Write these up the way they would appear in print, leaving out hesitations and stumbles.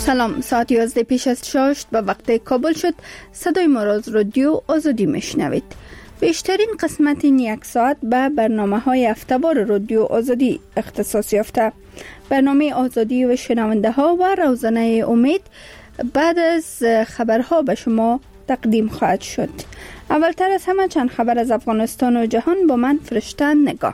سلام، ساعت 11 پیش از 6 به وقت کابل شد. صدای ما را از رادیو آزادی میشنوید. بیشترین قسمت این یک ساعت به برنامه های هفته‌وار رادیو آزادی اختصاص یافته. برنامه آزادی و شنونده ها و روزانه امید بعد از خبرها به شما تقدیم خواهد شد. اولتر از همه چند خبر از افغانستان و جهان با من فرشته نگاه.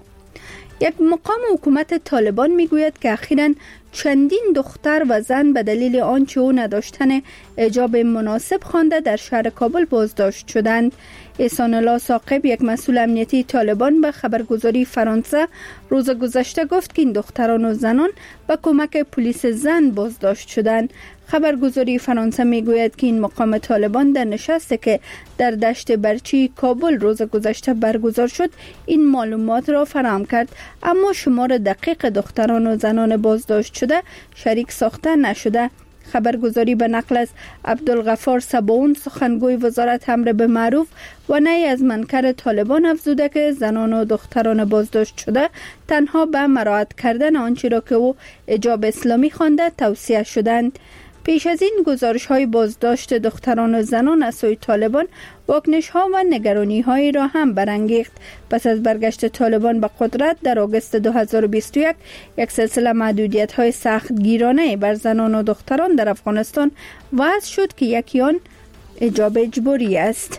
یک مقام حکومت طالبان میگوید که اخیراً چندین دختر و زن به دلیل آنچه او نداشتن حجاب مناسب خوانده در شهر کابل بازداشت شدند. احسان الله ثاقب، یک مسئول امنیتی طالبان، به خبرگزاری فرانسه روز گذشته گفت که این دختران و زنان به کمک پلیس زن بازداشت شدند. خبرگزاری فرانسه میگوید که این مقام طالبان در نشستی که در دشت برچی کابل روز گذشته برگزار شد این معلومات را فراهم کرد، اما شمار دقیق دختران و زنان بازداشت شده شریک ساخته نشده. خبرگزاری به نقل از عبدالغفار سباون، سخنگوی وزارت امر به معروف و نهی از منکر طالبان، افزوده که زنان و دختران بازداشت شده تنها به مراعات کردن آنچه را که او حجاب اسلامی خوانده توصیه شدند. پیش از این گزارش های بازداشت دختران و زنان از سوی طالبان واکنش ها و نگرانی هایی را هم برانگیخت. پس از برگشت طالبان به قدرت در آگوست 2021 یک سلسله محدودیت های سخت گیرانه بر زنان و دختران در افغانستان وضع شد که یکی آن حجاب اجباری است.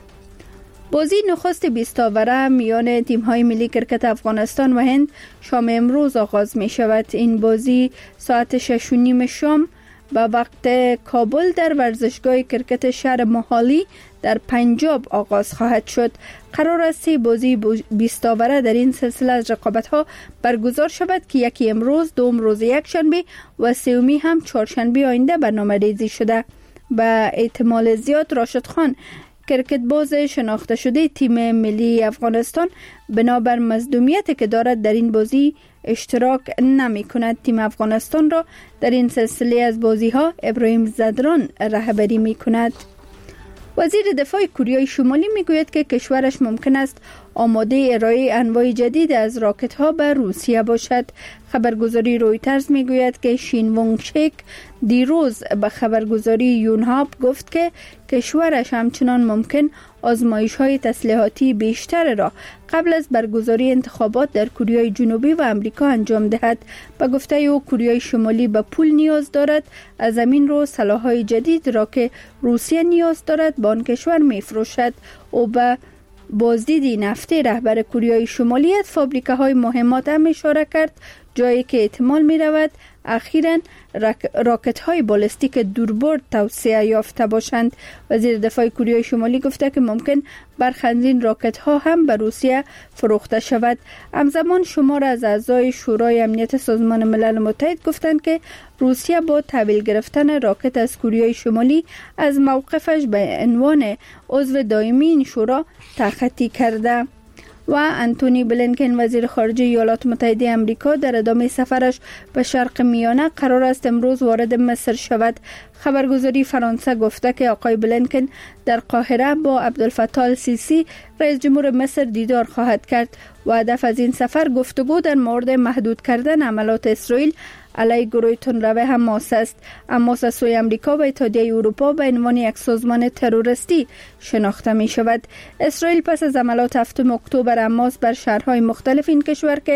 بازی نخست 20 آوره میان تیم های ملی کرکت افغانستان و هند شام امروز آغاز می شود. این بازی ساعت 6:30 شام به وقت کابل در ورزشگاه کرکت شهر موهالی در پنجاب آغاز خواهد شد. قرار است 3 بازی 20 آوره در این سلسله از رقابت‌ها برگزار شود که یکی امروز، دوم روز یکشنبه و سومی هم چهارشنبه آینده برنامه‌ریزی شده. به احتمال زیاد راشد خان، کرکت باز شناخته شده تیم ملی افغانستان، بنابر مظلومیتی که دارد در این بازی اشتراک نمی کند. تیم افغانستان را در این سلسله از بازی ها ابراهیم زدران رهبری می کند. وزیر دفاع کره شمالی می گوید که کشورش ممکن است آماده ارائه انواع جدید از راکت ها به روسیه باشد. خبرگزاری رویترز می گوید که شین وونگ شیک دیروز به خبرگزاری یونهاب گفت که کشورش همچنان ممکن آزمایش های تسلیحاتی بیشتر را قبل از برگزاری انتخابات در کره جنوبی و امریکا انجام دهد. به گفته او کره شمالی به پول نیاز دارد، از همین رو سلاح‌های جدید را که روسیه نیاز دارد با آن کشور می‌فروشد. او به بازدید نفتی رهبر کره شمالی از فابریکه‌های مهمات هم اشاره کرد، جایی که احتمال می‌رود اخیراً راکت‌های بالستیک دوربرد توسعه یافته باشند. وزیر دفاع کره شمالی گفته که ممکن برخی از این راکت‌ها هم به روسیه فروخته شود. همزمان شمار از اعضای شورای امنیت سازمان ملل متحد گفتند که روسیه با تحویل گرفتن راکت از کره شمالی از موقفش به عنوان عضو دائمی این شورا تخطی کرده. و انتونی بلینکن، وزیر خارجه ایالات متحده آمریکا، در ادامه سفرش به شرق میانه قرار است امروز وارد مصر شود. خبرگزاری فرانسه گفته که آقای بلینکن در قاهره با عبدالفتاح السیسی رئیس جمهور مصر دیدار خواهد کرد و هدف از این سفر گفتگو در مورد محدود کردن حملات اسرائیل علیه گروه تندرو حماس است. حماس از سوی آمریکا و اتحادیه اروپا به عنوان یک سازمان تروریستی شناخته می شود. اسرائیل پس از حملات 7 اکتبر حماس بر شهرهای مختلف این کشور که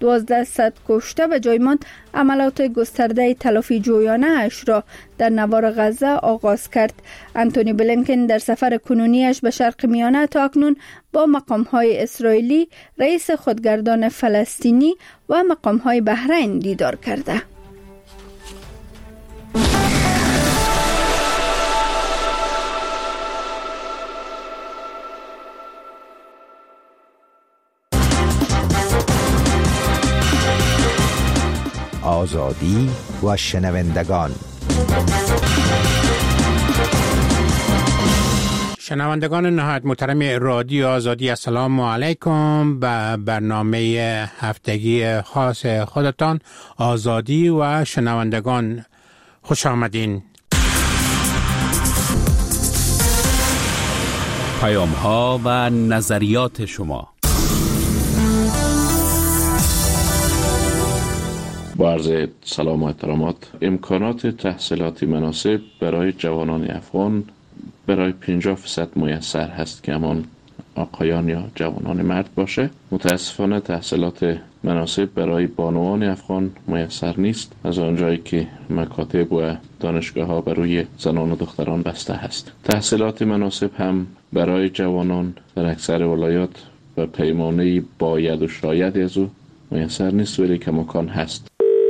1200 کشته و جای ماند عملیات گسترده تلافی جویانه اش را در نوار غزه آغاز کرد. انتونی بلینکن در سفر کنونیش به شرق میانه تا اکنون با مقام‌های اسرائیلی، رئیس خودگردان فلسطینی و مقام‌های بحرین دیدار کرده. آزادی و شنوندگان. شنوندگان نهایت محترم رادیو آزادی، السلام علیکم. به برنامه هفتگی خاص خودتان آزادی و شنوندگان خوش آمدین. پیام ها و نظریات شما. با عرض سلام و احترامات، امکانات تحصیلاتی مناسب برای جوانان افغان برای 50% میسر هست که همان آقایان یا جوانان مرد باشه. متاسفانه تحصیلات مناسب برای بانوان افغان میسر نیست، از آنجایی که مکاتب و دانشگاه ها بر روی زنان و دختران بسته هست. تحصیلات مناسب هم برای جوانان در اکثر ولایات و پیمانه باید و شاید از او میسر نیست، ولی کماکان هست.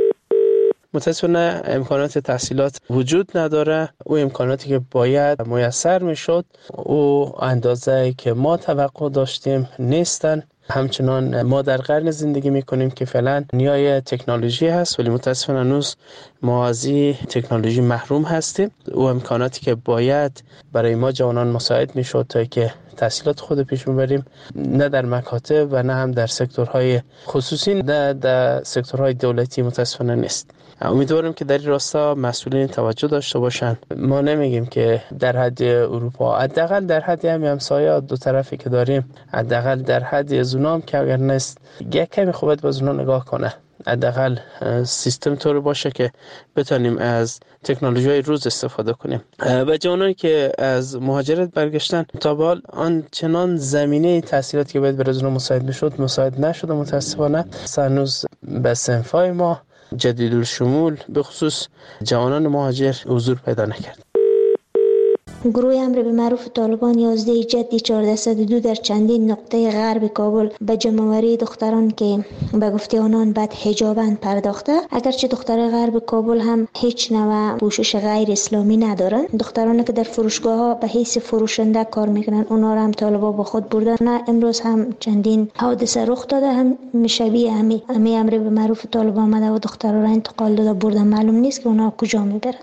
متاسفانه امکانات تحصیلات وجود نداره. او امکاناتی که باید میسر میشد او اندازه که ما توقع داشتیم نیستن. همچنان ما در قرن زندگی میکنیم که فعلا نیای تکنولوژی هست، ولی متاسفانه هنوز ما از این تکنولوژی محروم هستیم. او امکاناتی که باید برای ما جوانان مساعد میشد تا که تحصیلات خود پیش میبریم، نه در مکاتب و نه هم در سکتورهای خصوصی، نه در سکتورهای دولتی متاسفانه نیست. امیدوارم که در این راستا مسئولین توجه داشته باشن. ما نمیگیم که در حد اروپا، حداقل در حد همسایه دو طرفی که داریم، حداقل در حد زونام که اگر نیست یک کمی خوبت به زونا نگاه کنه، حداقل سیستم طور باشه که بتونیم از تکنولوژی های روز استفاده کنیم. و جوانانی که از مهاجرت برگشتن تا به حال آنچنان زمینه تحصیلاتی که باید برای زونا مساعد میشد مساعد نشده متاسفانه. هنوز به صنفای ما جدید الشمول به خصوص جوانان مهاجر حضور پیدا نکرد. گروه امر به معروف طالبان 11 جدی 1402 در چندین نقطه غرب کابل به جمع‌آوری دختران که به گفته آنان بعد حجابند پرداخته. اگرچه دختران غرب کابل هم هیچ نوع پوشش غیر اسلامی ندارن. دخترانی که در فروشگاه ها به حیث فروشنده کار میکنن اونا را هم طالبان با خود بردن. نه امروز هم چندین حادثه رخ داده، هم شبیه همین امر به معروف طالبان آمده و دختران را انتقال داده بردن. معلوم نیست که اونا کجا میبرن.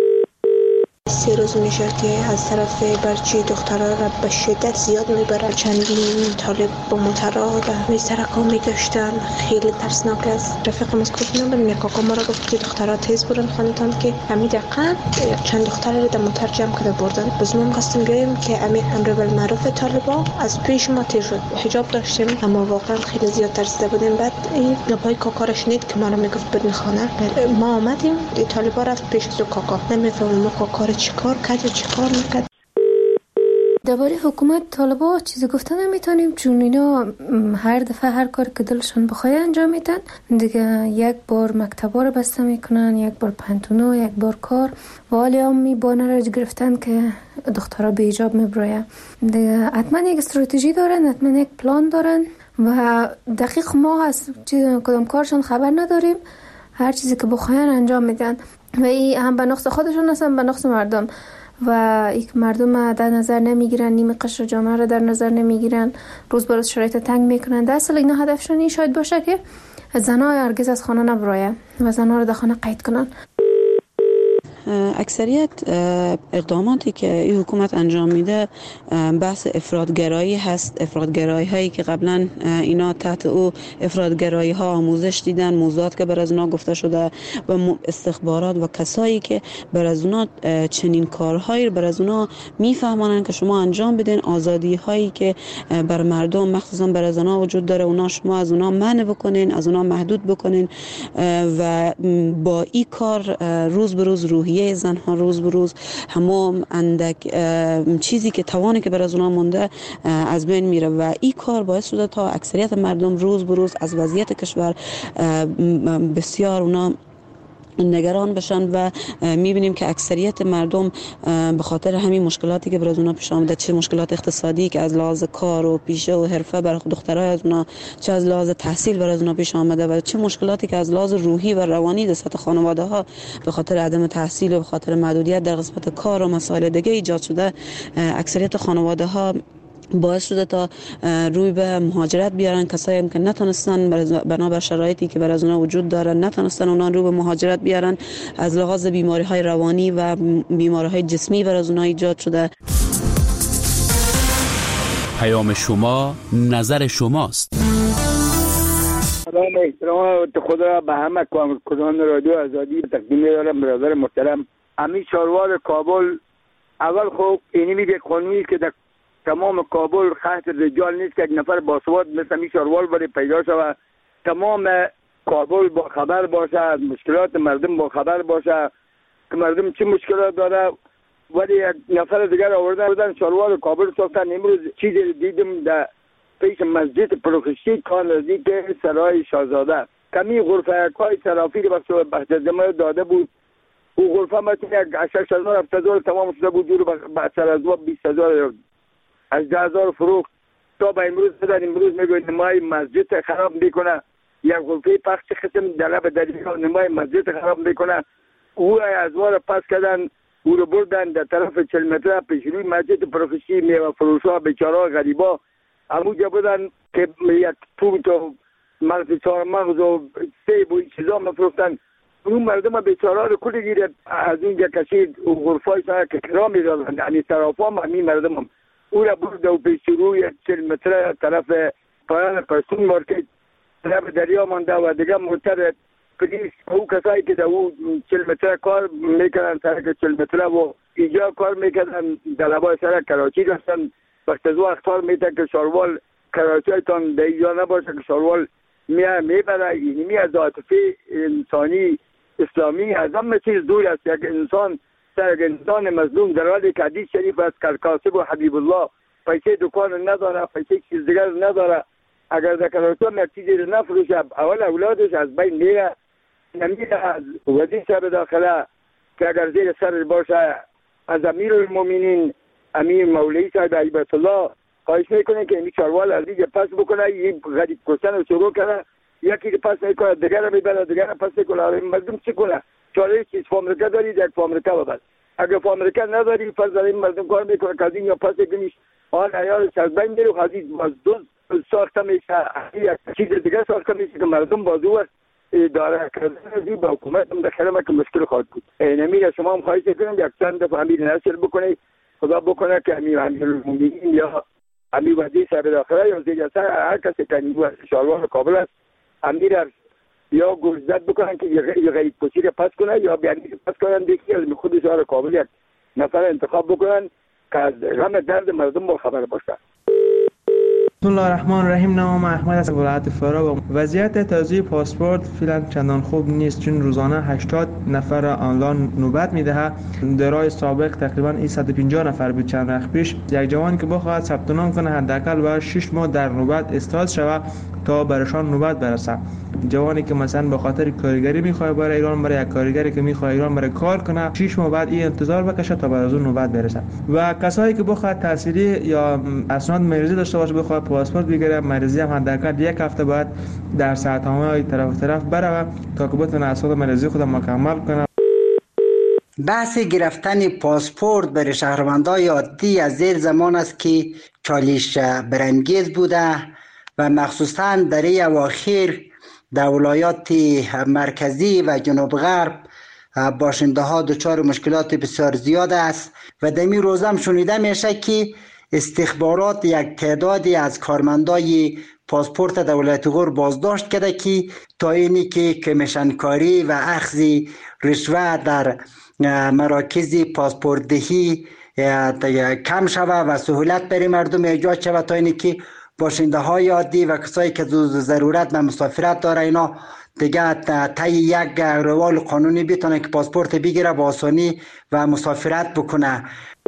3 روز میشه که از طرف برچی دخترها را به شدت زیاد میبرن. چندین طالب با موترها به سرکا میگشتن. خیلی ترسناک است. رفیقم از کجا نمیدونم، کاکا ما را گفت که دخترها تیز برن خانتان که همین دقیقا چند دختر را در موتر جمع کرده بردن. باز ما خواستیم بیایم که امر بالمعروف طالبان از پیش ما تیر شد. حجاب داشتیم اما واقعا خیلی زیاد ترسیده بودیم. بعد این گپای کاکا را شنید که ما را میگفت برین خانه. ما آمدیم طالبان رفت پیش از کاکا. نمیفهمم کاکا چیکار کرد و چیکار نکرد. درباره حکومت طالبان چیزی گفتن نمیتونیم، چون اینا هر دفعه هر کار که دلشون بخواد انجام میدن دیگه. یک بار مکتبا رو بسته میکنن، یک بار پنتونا، یک بار کار و حالی هم میبانه را گرفتن که دخترها به حجاب میبراین دیگه. حتما یک استراتژی دارن، حتما یک پلان دارن و دقیق ما از کدام کارشون خبر نداریم. هر چیزی که بخواین انجام میدن و این هم به نقص خودشون هستن، به نقص مردم. و یک مردم در نظر نمیگیرن، نیمه قشر جامعه را در نظر نمیگیرن، روز به روز شرایط تنگ میکنن. در اصل اینا هدفشون این شاید باشه که زنها هرگز از خانه نبراین و زنها رو در خانه قید کنن. اکثریت اقداماتی که این حکومت انجام میده بحث افراطگرایی هست. افراطگرایی هایی که قبلا اینا تحت او افراطگرایی ها آموزش دیدن، موضوعات که بر از اونا گفته شده و استخبارات و کسایی که بر از اونا چنین کارهایی رو بر از اونا میفهمانن که شما انجام بدین. آزادی هایی که بر مردم مخصوصا بر زنها وجود داره اونا شما از اونا منع بکنین، از اونا محدود بکنین و با این کار روز به روز روحیه زنها روز به روز همون اندک چیزی که توانی که بر از اونها مونده از بین میره و این کار باعث شده تا اکثریت مردم روز به روز از وضعیت کشور بسیار اونا نگران بشن و میبینیم که اکثریت مردم به خاطر همین مشکلاتی که برای اونا پیش آمده، چه مشکلات اقتصادی که از لحاظ کار و پیشه و حرفه برای دخترای از اونا، چه از لحاظ تحصیل برای اونا پیش آمده و چه مشکلاتی که از لحاظ روحی و روانی در سطح خانواده ها به خاطر عدم تحصیل و به خاطر محدودیت در قسمت کار و مسائل دیگه ایجاد شده. اکثریت خانواده ها باعث شده تا روی به مهاجرت بیارن. کسایی هم که نتونستن بنابر شرایطی که بر از اونا وجود داره نتونستن اونا رو به مهاجرت بیارن، از لحاظ بیماری های روانی و بیماری های جسمی بر از اونا ایجاد شده. پیام شما نظر شماست. سلام احترام خدا به همه کارکنان رادیو آزادی تقدیم می‌دارم. برادر محترم امیر چاروار کابل، اول خوب اینی میگه قانونی که در تمام کابل خط رجال نیست که یک نفر باسواد مثل می شاروال بره پیدا شود. تمام کابل با خبر باشه، از مشکلات مردم با خبر باشه که مردم چه مشکلات داره. ولی یک نفر دیگر آوردن شلوار کابل ساختن. امروز چیزی دیدم در پیش مسجد پروفسی کان نزدیک سرای شاهزاده کمی غرفه های ترافیک بخش جمعه داده بود. او غرفه مثل یک 6,000 تمام شده بود، دور بسر از 20,000 18,000 فروخت تا به امروز بدن. امروز میگوید نمای مسجد خراب میکنه، یک غرفه پخش قسم در لب دریا نمای مسجد خراب میکنه. او از وار پس کردن، او رو بردن در طرف 40 متر پیش روی مسجد پروفسی میوه فروشا بیچارا غریبا همونجا بودن که یک توت و مغز و سیب و این چیزا مفروختن. اون مردم بیچارا رو کلی گیره از اینجا کشید و غرفای سر که کرا میدادن، یعنی طرف هم همین مردم هم او را برد و پیش روی 40 متر طرف پایان پرسون مارکت طرف دریا مانده و دیگه مرتر پلیس او کسایی که در او 40 متر کار میکنن سرک 40 متر و اینجا کار میکنن در لبای سرک کراچی رفتن. وقت از او اختار میده که شاروال کراچی هایتان در اینجا نباشه که شاروال میبره. اینمی از عاطفه انسانی اسلامی از همه چیز دور است. یک انسان سر یک انسان مظلوم در حالی که حدیث شریف است که کاسب و حبیب الله پیسه دکان نداره، پیسه چیز دیگر نداره، اگر در کراچی هم یک چیزی رو نفروشه اول اولادش از بین میره. نمیره از وزیر صاحب داخله که اگر زیر سر باشه از امیر المومنین امیر مولوی صاحب هیبت الله خواهش میکنه که این چاروال از دیگه پس بکنه. این غریب کشتن رو شروع کنه، یکی پس میکنه دیگر رو میبره، دیگر رو پس میکنه. مردم چی کنه؟ چاره چیز فامریکا دارید یک فامریکا ببر. اگر فامریکا نداری فرض داریم مردم کار میکنه که از این یا پس کنیش آن عیارش از بین میره و خواهدید باز دوز ساخته میشه، یک چیز دیگر ساخته میشه که مردم بازو اداره کردن با حکومت هم داخل ما که مشکل خواهد بود. نمیره شما هم خواهش کنیم یک چند دفعه امیر نشر بکنید، خدا بکنه که امیر المومنین یا امیر وزیر صاحب داخله یا وزیر اصل هر کسی که نیرو شالوار کابل است امیر یا گوشزد بکنن که یه غریب کشی رو پس کنه یا بیانی پس کنن دیگه از خود شهر کابل یک نفر انتخاب بکنن که از غم درد مردم با خبر باشه. بسم الله الرحمن الرحیم. نام احمد از ولایت فرا. وضعیت توزیع پاسپورت فعلا چندان خوب نیست، چون روزانه 80 نفر آنلاین نوبت میدهد. درای سابق تقریبا 150 نفر بود چند وقت پیش. یک جوان که بخواهد ثبت نام کنه حداقل باید 6 ماه در نوبت استاد شود تا برشان نوبت برسه. جوانی که مثلا به خاطر کارگری میخواد برای ایران، برای یک کارگری که میخواد ایران برای کار کنه 6 ماه بعد این انتظار بکشه تا بعد از اون نوبت برسه. و کسایی که بخواد تحصیلی یا اسناد مریضی داشته باشه بخواد پاسپورت بگیره، مریضی هم حداقل یک هفته بعد در ساعتنامه طرف بره تا که بتونه اسناد مریضی خود مکمل کنه. بحث گرفتن پاسپورت برای شهروندان عادی از زیر زمان است که چالش برانگیز بوده و مخصوصا در این اواخر در ولایات مرکزی و جنوب غرب باشنده ها دچار مشکلات بسیار زیاد است و در این روز هم شنیده میشه که استخبارات یک تعدادی از کارمندای پاسپورت در ولایت غور بازداشت کرده که تا اینی که کمیشن کاری و اخذ رشوه در مراکز پاسپورت دهی کم شود و سهولت برای مردم ایجاد شود تا اینی که باشنده های عادی و کسایی که ضرورت به مسافرت داره اینا دیگه طی یک روال قانونی بتونه که پاسپورت بگیره با آسانی و مسافرت بکنه.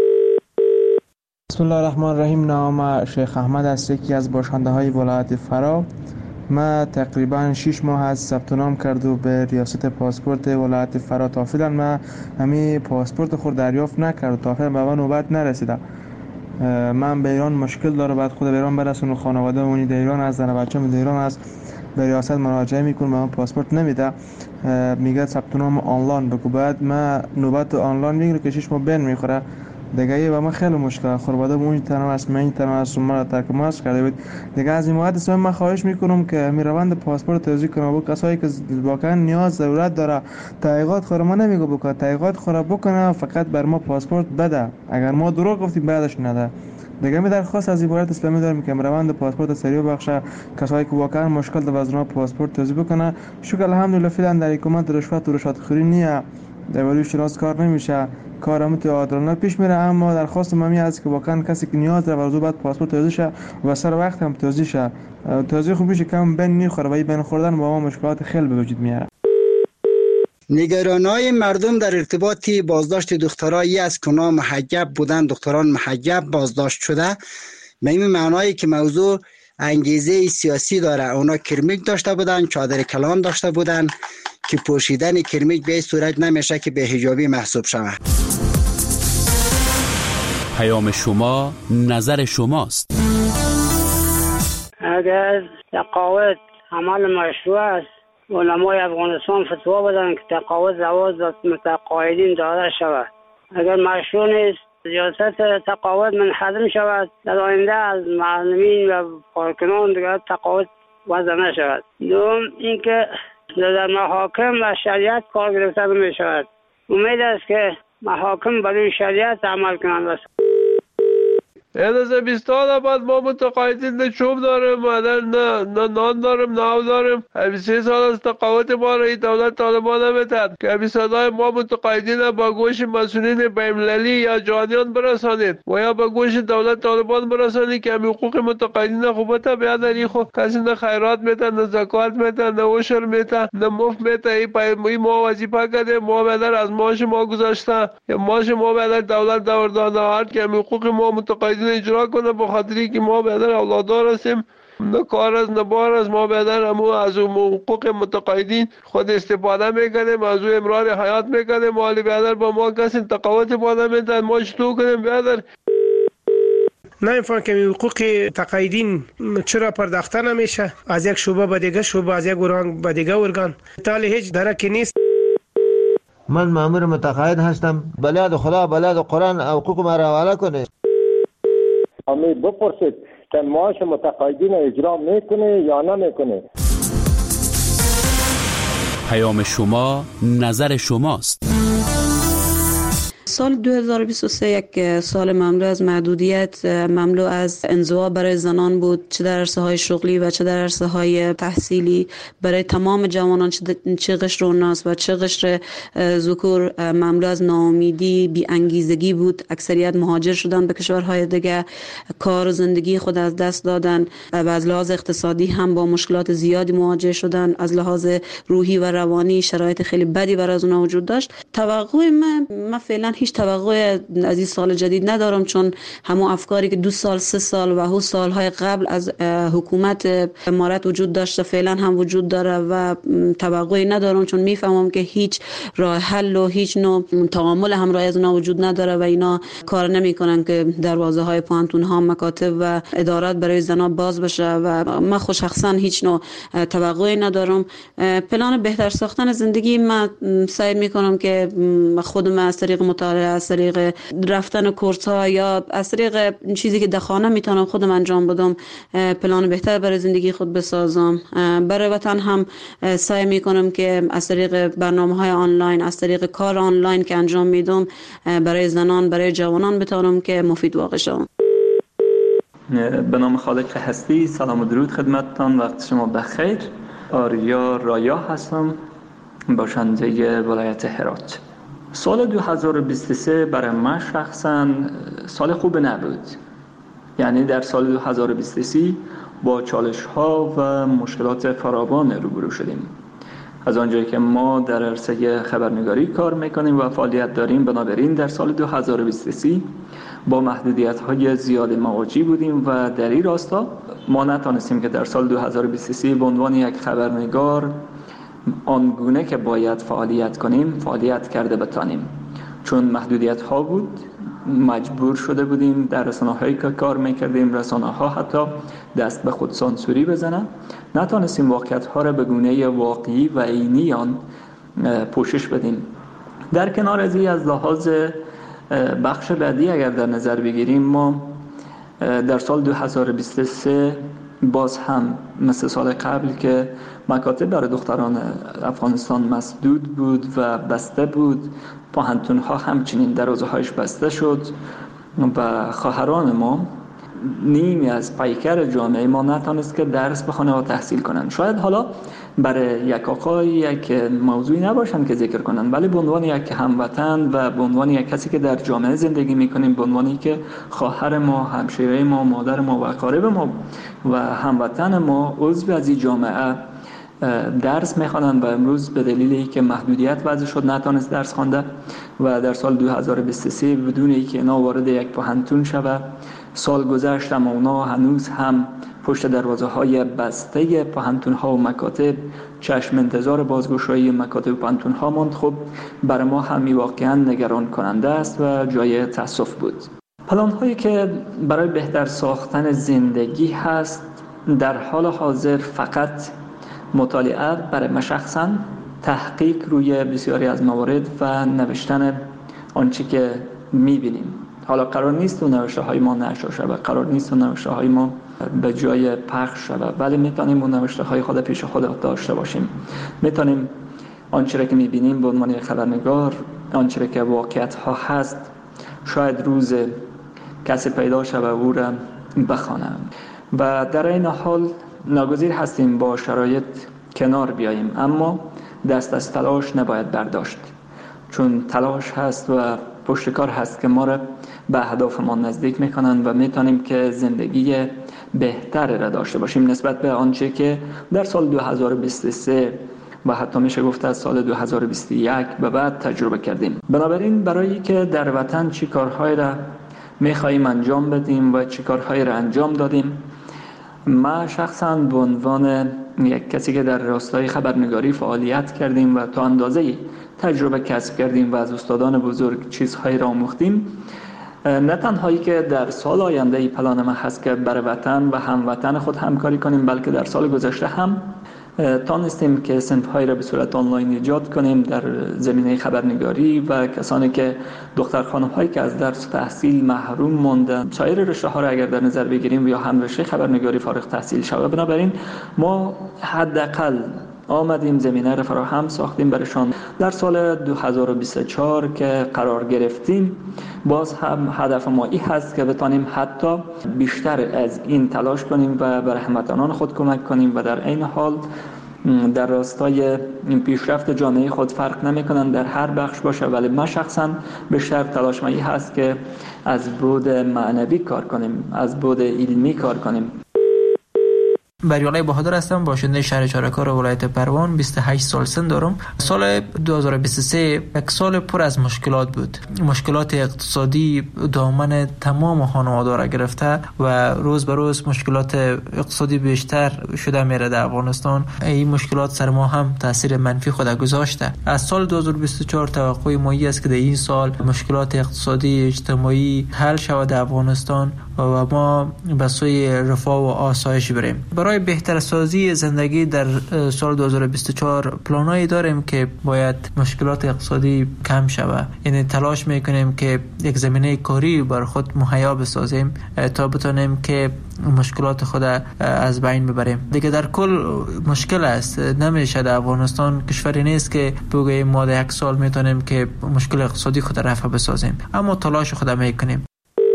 بسم الله الرحمن الرحیم. نام شیخ احمد است، یکی از باشنده های ولایت فرا. ما تقریبا 6 ماه از ثبت نام کرد و به ریاست پاسپورت ولایت فرا تا فعلا ما همین پاسپورت خود دریافت نکرد تا فعلا به من نوبت نرسیده. من به ایران مشکل داره، بعد خود به ایران برسونم، خانواده اونی در ایران است، زن بچه‌م در ایران است، به ریاست مراجعه میکنم به من پاسپورت نمیده، میگه ثبت نام آنلاین بگو. بعد من نوبت آنلاین میگیره که 6 ماه بین میخوره دیگه و من خیلی مشکل خانواده اون تنها است، من تنها است، مرا ترک ماست کرده بود دیگه. از این مواد من خواهش میکنم که می روند پاسپورت توزیع کنه با کسایی که واقعا نیاز ضرورت داره. تحقیقات خود ما نمیگه بکنه، تحقیقات خود بکنه، فقط بر ما پاسپورت بده، اگر ما دروغ گفتیم بعدش نده دیگه. می درخواست از عبارت اسلامی دارم که روند پاسپورت سریع بخشه، کسایی که واقعا مشکل داره از اونها پاسپورت توزیع بکنه. شکر الحمدلله فعلا در حکومت رشوت و رشوت خوری نیه، در رویش راست کار نمیشه، کارم تو عادلانه پیش میره. اما درخواست من است که واقعا کسی که نیاز داره ورزو باید پاسپورت توزیع شه و سر وقت هم توزیع شه. توزیع خوب میشه کم بین میخوره و این بین خوردن با ما مشکلات خیلی به وجود میاره. نگرانای مردم در ارتباط بازداشت دخترایی است که اونا محجب بودن، دختران محجب بازداشت شده، به این معنایی که موضوع انگیزه سیاسی داره. اونا کرمیک داشته بودن، چادر کلان داشته بودن که پوشیدن کرمیک به صورت نمیشه که به حجابی محسوب شود. پیام شما نظر شماست. اگر تقاعد عمل مشروع است، علمای افغانستان فتوا بدن که تقاعد زواج متقاعدین داده شود. اگر مشروع نیست، ریاست تقاعد منحدم شود، در آینده از معلمین و کارکنان دیگر تقاعد وضع نشود. دوم اینکه در محاکم و شریعت کار گرفته می شود. امید است که محاکم برای شریعت عمل کنند. از 20 سال بعد ما متقاعدین نه چوب داریم، نه نان داریم، نه آب داریم. 23 سال از تقاعد ما را دولت طالبان نمیداد که صدای ما متقاعدین با گوش مسئولین بین‌المللی یا جهانیان برسانید و یا با گوش دولت طالبان برسانید که حقوق متقاعدین خوبت بیاد. این خو کسی نه خیرات میده، نه زکات میده، نه عشر میده، نه مفت میده. این ما وظیفه کرده، ما بدر از معاش ما گذاشته یا معاش ما بدر دولت داوردانه هر که حقوق ما متقاعدین اجرا کنه، به خاطری که ما بدر اولادار هستیم، نه کار از نه بار از ما بدر همون از حقوق متقاعدین خود استفاده میکنیم، از امرار حیات میکنیم. مالی بدر با ما کسی تقاعد باده میدن، ما چطور کنیم بدر؟ نمیفهم که حقوق تقاعدین چرا پرداخته نمیشه از یک شعبه به دیگه شعبه، از یک ارگان به دیگه ارگان، تالی هیچ درکی نیست. من مأمور متقاعد هستم، بلاد خدا بلاد قرآن حقوق ما را حواله کنه. امید بپرسید که معاش متقاعدین اجرا میکنه یا نمیکنه. پیام شما نظر شماست. سال 2023 یک سال مملو از محدودیت، مملو از انزوا برای زنان بود، چه در عرصه های شغلی و چه در عرصه های تحصیلی. برای تمام جوانان چه قشر اوناس و چه قشر ذکور مملو از ناامیدی، بی انگیزگی بود. اکثریت مهاجر شدن به کشورهای دیگه، کار و زندگی خود از دست دادن و از لحاظ اقتصادی هم با مشکلات زیادی مواجه شدن. از لحاظ روحی و روانی شرایط خیلی بدی برای از اونها وجود داشت. توقع من فعلا هیچ توقع از این سال جدید ندارم، چون همون افکاری که 2 سال 3 سال و هو سالهای قبل از حکومت امارت وجود داشته فعلا هم وجود داره و توقعی ندارم، چون میفهمم که هیچ راه حل و هیچ نوع تعامل همراه از اونها وجود نداره و اینا کار نمیکنن که دروازه های پانتون ها، مکاتب و ادارات برای زنا باز بشه و من خود شخصا هیچ نوع توقعی ندارم. پلان بهتر ساختن زندگی من سعی میکنم که خودم از طریق مطالعه، از طریق رفتن کورس ها یا از طریق چیزی که در خانه میتونم خودم انجام بدم پلان بهتر برای زندگی خود بسازم. برای وطن هم سعی میکنم که از طریق برنامه‌های آنلاین، از طریق کار آنلاین که انجام میدم برای زنان، برای جوانان بتونم که مفید واقع شوم. به نام خالق هستی، سلام و درود خدمتتان، وقت شما بخیر. آریا رایا هستم، باشنده ولایت هرات. سال 2023 برای من شخصا سال خوب نبود. یعنی در سال 2023 با چالش ها و مشکلات فراوان روبرو شدیم. از آنجایی که ما در عرصه خبرنگاری کار میکنیم و فعالیت داریم، بنابراین در سال 2023 با محدودیت های زیاد مواجه بودیم و در این راستا ما نتانستیم که در سال 2023 به عنوان یک خبرنگار آنگونه که باید فعالیت کنیم فعالیت کرده بتانیم، چون محدودیت ها بود. مجبور شده بودیم در رسانه هایی که کار میکردیم، رسانه ها حتی دست به خود سانسوری بزنن. نتانستیم واقعیت ها را به گونه واقعی و عینی آن پوشش بدیم. در کنار از این، از لحاظ بخش بعدی اگر در نظر بگیریم، ما در سال 2023 باز هم مثل سال قبل که مکاتب برای دختران افغانستان مسدود بود و بسته بود، پوهنتون ها همچنین دروازه‌هایش بسته شد و خواهران ما، نیمی از پیکر جامعه ما نتونست که درس بخونه و تحصیل کنند. شاید حالا برای یک آقای یک موضوعی نباشن که ذکر کنن، ولی به عنوان یک هموطن و به عنوان یک کسی که در جامعه زندگی میکنیم، به عنوانی که خواهر ما، همشیره ما، مادر ما و اقارب ما و هموطن ما عضو از این جامعه درس میخوانند و امروز به دلیلی که محدودیت وضع شد نتونست درس خوانده و در سال 2023 بدون اینکه اینا وارد یک پوهنتون شود، سال گذشت اما اونا هنوز هم پشت دروازه های بسته پوهنتون ها و مکاتب چشم انتظار بازگشایی مکاتب و پوهنتون ها ماند. خب برای ما هم واقعا نگران کننده است و جای تاسف بود. پلان هایی که برای بهتر ساختن زندگی هست در حال حاضر فقط مطالعه برای من شخصا، تحقیق روی بسیاری از موارد و نوشتن آنچه که میبینیم. حالا قرار نیست اون نوشته های ما نشر شود، قرار نیست اون نوشته های ما به جای پخش شود، ولی میتونیم اون نوشته های خود پیش خود داشته باشیم. میتونیم آنچه که میبینیم به عنوان خبرنگار، آنچه که واقعیت ها هست، شاید روز کسی پیدا شود و او را بخوانم و در این حال ناگزیر هستیم با شرایط کنار بیاییم، اما دست از تلاش نباید برداشت، چون تلاش هست و پشتکار هست که ما را به اهدافمان نزدیک میکنند و میتونیم که زندگی بهتری را داشته باشیم نسبت به آنچه که در سال 2023 و حتی میشه گفت از سال 2021 به بعد تجربه کردیم. بنابراین برای که در وطن چی کارهایی را میخواییم انجام بدیم و چی کارهایی را انجام دادیم، ما شخصا به عنوان یک کسی که در راستای خبرنگاری فعالیت کردیم و تا اندازه‌ای تجربه کسب کردیم و از استادان بزرگ چیزهایی را آموختیم، نه تنهایی که در سال آینده ای پلان ما هست که برای وطن و هموطن خود همکاری کنیم، بلکه در سال گذشته هم تانستیم که صنف‌هایی را به صورت آنلاین ایجاد کنیم در زمینه خبرنگاری و کسانی که دختر خانم‌هایی که از درس تحصیل محروم ماندن، سایر رشته‌ها را اگر در نظر بگیریم یا هم رشته خبرنگاری فارغ التحصیل شود. بنابراین ما حداقل آمدیم زمینه را فراهم ساختیم برایشان. در سال 2024 که قرار گرفتیم باز هم هدف ما این هست که بتانیم حتی بیشتر از این تلاش کنیم و برای هموطنان خود کمک کنیم و در این حال در راستای این پیشرفت جامعه خود فرق نمی‌کنن در هر بخش باشه، ولی من شخصا بیشتر تلاش من این هست که از بعد معنوی کار کنیم، از بعد علمی کار کنیم. بریالای بهادر هستم، باشنده شهر چاره‌کار ولایت پروان. 28 سال سن دارم. سال 2023 یک سال پر از مشکلات بود. مشکلات اقتصادی دامن تمام خانواده را گرفته و روز به روز مشکلات اقتصادی بیشتر شده میره در افغانستان. این مشکلات سر ما هم تاثیر منفی خود گذاشته. از سال 2024 توقع ما است که در این سال مشکلات اقتصادی اجتماعی حل شود در افغانستان و ما به سوی رفاه و آسایش بریم. برای بهتر سازی زندگی در سال 2024 پلانایی داریم که باید مشکلات اقتصادی کم شود. یعنی تلاش میکنیم که یک زمینه کاری بر خود مهیا بسازیم تا بتونیم که مشکلات خود از بین ببریم. دیگه در کل مشکل است، نمیشه در افغانستان کشوری نیست که بگوییم ما در یک سال میتونیم که مشکل اقتصادی خود رفع بسازیم، اما تلاش خود میکنیم.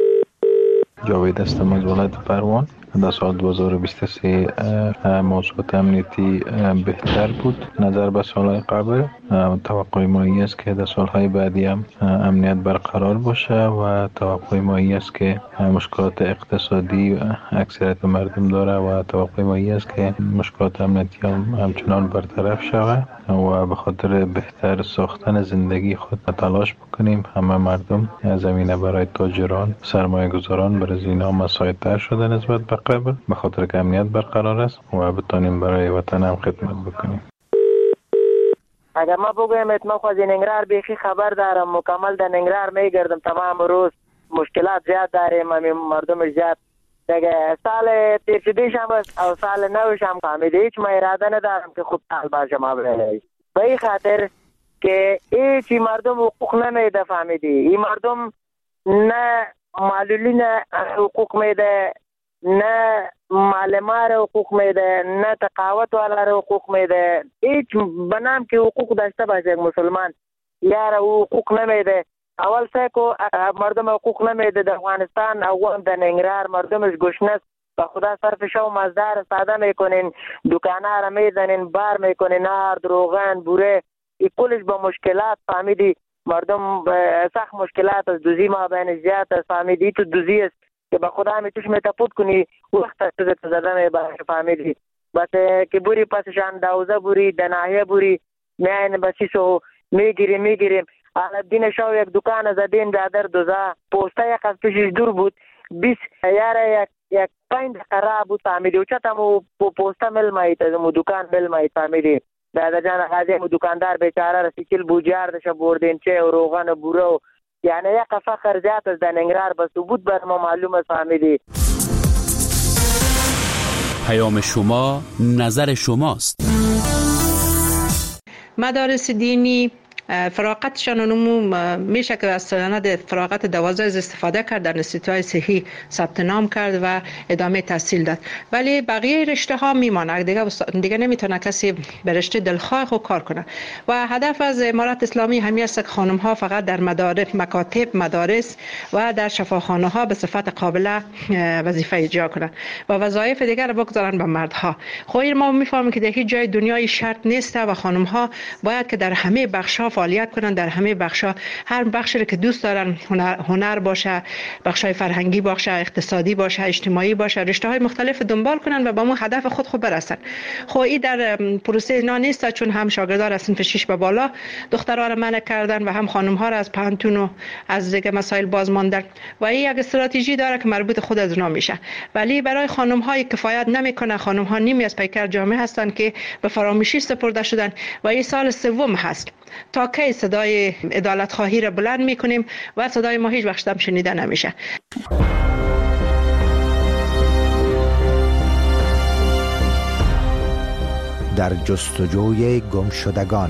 جاوید هستم از ولایت پروان. در سال 2023 موضوعات امنیتی بهتر بود نظر به سالهای قبل. توقع ما این است که در سالهای بعدی هم امنیت برقرار باشه و توقع ما این است که مشکلات اقتصادی اکثریت مردم داره و توقع ما این است که مشکلات امنیتی هم همچنان برطرف شود و به خاطر بهتر ساختن زندگی خود تلاش بکنیم. همه مردم زمینه برای تاجران، سرمایه گذاران برای اینا مساعدتر شده نسبت به قبل، به خاطر که امنیت برقرار است و بتانیم برای وطن هم خدمت بکنیم. اگر ما بگویم اتماق از ننگرهار بیخی خبر دارم، مکمل در ننگرهار میگردم تمام روز، مشکلات زیاد داریم، مردم زیاد دیگه. سال تیر شدیش هم او سال نوش هم فهمیده، هیچ ما اراده ندارم که خوب سال باشه ما بینید به این خاطر که هیچی مردم حقوق نمیده. فهمیدی این مردم نه معلولین حقوق میده، نه معلمان حقوق میده، نه تقاوت والا حقوق میده. هیچ بنام که حقوق داشته باشه یک مسلمان یار حقوق نمیده. اول سه کو مردم حقوق نمیده در افغانستان، اول در ننگرهار مردمش گشنه است، به خدا صرف شو مزدار ساده میکنین، دکانه را میزنین، بار میکنین، نار، روغن، بوره، این کلش با مشکلات فهمیدی. مردم سخت مشکلات از دوزی ما بین زیاد است فهمیدی. تو دوزی است که به خدا می توش میتپود کنی وقت است تو زده میبرش فهمیدی. بس که بوری پسشان دوزه بوری دناهیه بوری میاین بسیسو میگیریم. الدین شو یک دکان زدین برادر دوزه پوسته یک از پیشش دور بود 20 یاره یک 5 دقیقه بود فهمیدی. و چطمو پوسته مل مایید مو دکان مل مایید فهمیدی. برادر جان غازی مو دکاندار بیچاره رسی کل بوجار دشه بردین چه و روغن و بوره و یعنی یک فخر زیاد از دنگرار بس بود بر ما معلوم است فهمیدی. پیام شما نظر شماست. مدارس دینی فراغتشان میشه که از سند فراغت 12 استفاده کرد، در انستیتوهای صحی ثبت نام کرد و ادامه تحصیل داد، ولی بقیه رشته ها میمانه دیگه نمیتونه کسی به رشته دلخواه خود کار کنه. و هدف از امارت اسلامی همین است که خانم ها فقط در مکاتب، مدارس و در شفاخانه ها به صفت قابل وظیفه اجرا کنند و وظایف دیگر بگذارن به مردها. خب ما میفهمیم که در هیچ جای دنیای شرط نیست و خانم ها باید که در همه بخش ها فعالیت کنن، در همه بخش‌ها، هر بخشی که دوست دارن، هنر باشه، بخش‌های فرهنگی باشه، اقتصادی باشه، اجتماعی باشه، رشته‌های مختلف دنبال کنن و به اون هدف خود برسن. خب این در پروسه اینا نیست، چون هم شاگردان از صنف 6 به بالا دخترها را منع کردن و هم خانم‌ها را از پانتون و از دیگه مسائل باز ماندن و این یک استراتژی داره که مربوط خود از اونا میشه، ولی برای خانم‌های کفایت نمیکنه. خانم‌ها نیمی از پیکر جامعه هستند که به فراموشی سپرده شدن و این سال سوم هست تا کی صدای عدالت خواهی را بلند میکنیم و صدای ما هیچ وقت هم شنیده نمیشه. در جستجوی گمشدگان.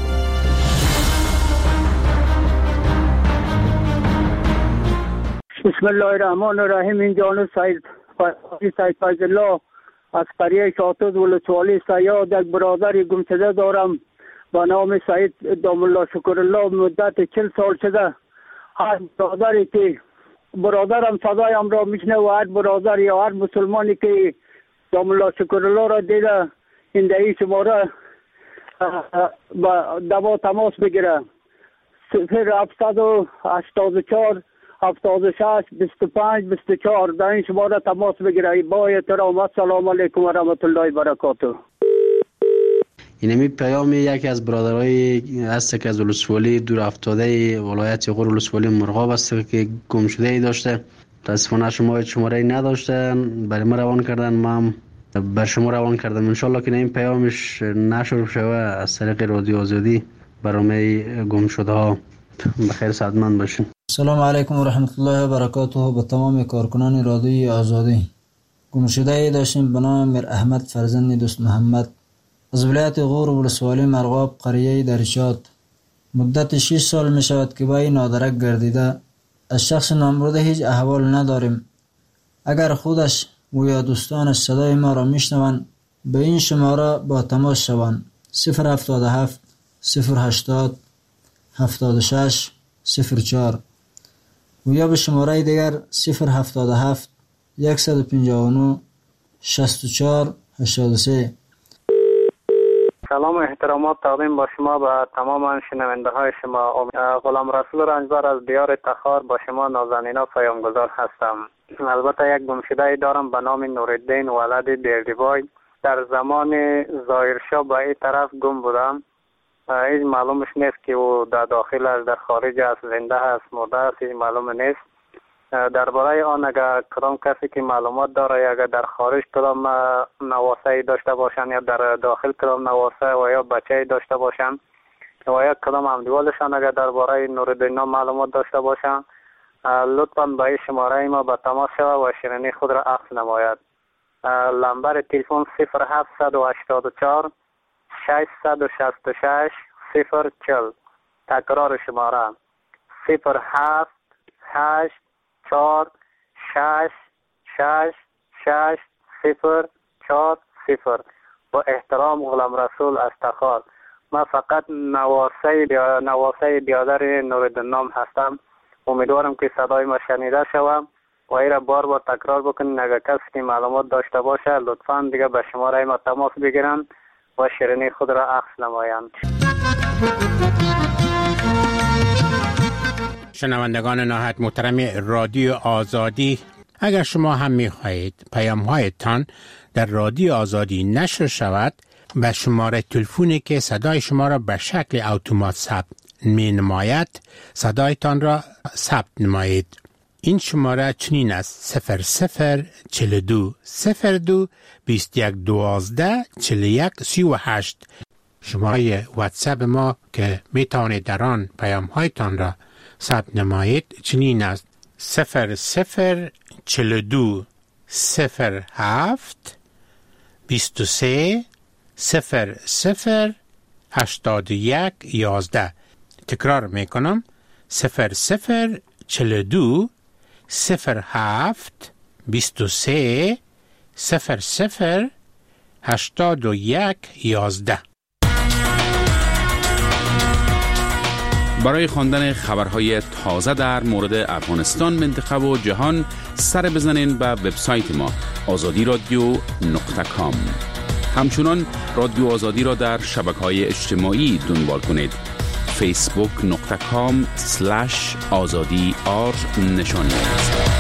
بسم الله الرحمن الرحیم. این جانو سید فیض الله از قریه شاطوز ولسوالی سیاد یک برادر گمشده دارم با نام سعید دام الله شکر الله. مدت 40 سال شده هر برادری که برادرم صدایم را میشنه و هر برادر یا هر مسلمانی که دام الله شکر الله را دیده این دهی شماره با دوا تماس بگیره 0784 76 25 24 در این شماره تماس بگیره. با احترام السلام علیکم و رحمت الله و برکاته. اینمی پیام یکی از برادرای هست که از ولسوالی دور افتاده ولایت غور ولسوالی مرغاب است که گم شده ای داشته. متاسفانه شما شماره نداشتن، برای ما روان کردن، ما بر شما روان کردم. ان شاء الله که این پیامش نشر شوه از طریق رادیو آزادی برای گم شده ها. بخیر سعادتمند باشین. سلام علیکم و رحمت الله و برکاته. به تمام کارکنان رادیو آزادی. گم شده ای داشتیم به نام میر احمد فرزند دوست محمد از ولایت غور ولسوالی مرغاب قریه درشاد. مدت 6 سال می شود که با این نادرک گردیده. از شخص نامبرده هیچ احوال نداریم. اگر خودش و یا دوستانش صدای ما را میشنوند به این شماره با تماس شوند 077 080 76 04 و یا به شماره دیگر 077 159 64 83. سلام و احترامات تقدیم با شما به تمام شنونده های شما. غلام رسول رنجبر از دیار تخار با شما نازنینا پیامگذار هستم. البته یک گمشده دارم به نام نورالدین ولد دیردیبای. در زمان ظاهرشاه به این طرف گم بودم. هیچ معلومش نیست که او در داخل است، در خارج است، زنده است، مرده است، هیچ معلوم نیست. درباره آن اگر کدام کسی که معلومات داره اگر در خارج کدام نواسه داشته باشن یا در داخل کدام نواسه و یا بچه داشته باشن و یا کدام همدیوالشان اگر درباره نورالدین معلومات داشته باشن لطفاً به این شماره ما به تماس شود و شیرینی خود را عکس نماید. نمبر تلفن 0784 666 040. تکرار شماره 078 4 6 6 6 0 4 0. با احترام غلام رسول از تخار. من فقط نواسه بیادر نورالدین هستم. امیدوارم که صدای ما شنیده شوم و این را بار بار تکرار بکنین. اگر کسی که معلومات داشته باشه لطفاً دیگه به شماره ما تماس بگیرن و شیرینی خود را عکس نمایند. شنوندگان نهایت محترم رادیو آزادی، اگر شما هم می‌خواهید پیام‌هایتان در رادیو آزادی نشر شود، به شماره تلفنی که صدای شما را به شکل اتومات ثبت می‌نماید صدایتان را ثبت نمایید. این شماره چنین است: 0042 02 21 12 41 38. شماره واتساپ ما که میتوانید در آن پیام‌هایتان را ثبت نمایید چنین است: 0042 07 23 00 81 11. تکرار میکنم: 0042 07 23 00 81 11. برای خواندن خبرهای تازه در مورد افغانستان، منطقه و جهان سر بزنین به وبسایت ما azadiradio.com. همچنان رادیو آزادی را در شبکه‌های اجتماعی دنبال کنید: facebook.com/azadi نشانی است.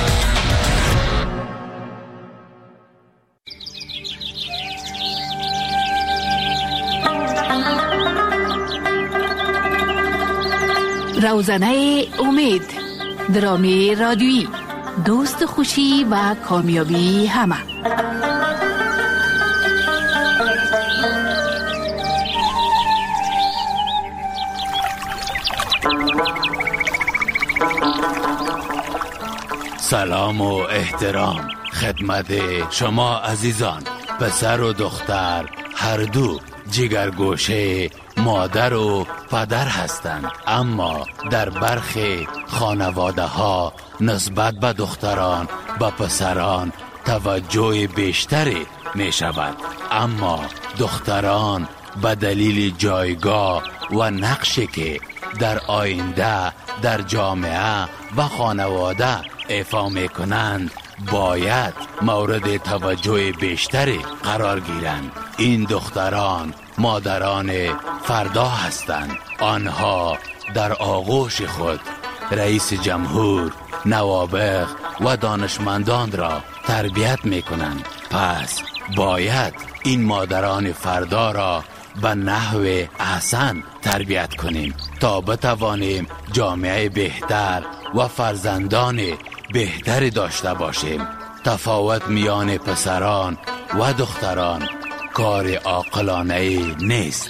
روزنه امید، درامی رادیویی، دوست خوشی و کامیابی همه. سلام و احترام خدمت شما عزیزان، پسر و دختر هر دو جگرگوشه مادر و پدر هستند، اما در برخی خانواده ها نسبت به دختران به پسران توجه بیشتری می شود، اما دختران به دلیل جایگاه و نقشی که در آینده در جامعه و خانواده ایفا می کنند باید مورد توجه بیشتری قرار گیرند. این دختران مادران فردا هستند. آنها در آغوش خود رئیس جمهور، نوابغ و دانشمندان را تربیت می کنند. پس باید این مادران فردا را به نحو احسن تربیت کنیم تا بتوانیم جامعه بهتر و فرزندان بهتری داشته باشیم. تفاوت میان پسران و دختران کار عاقلانه نیست.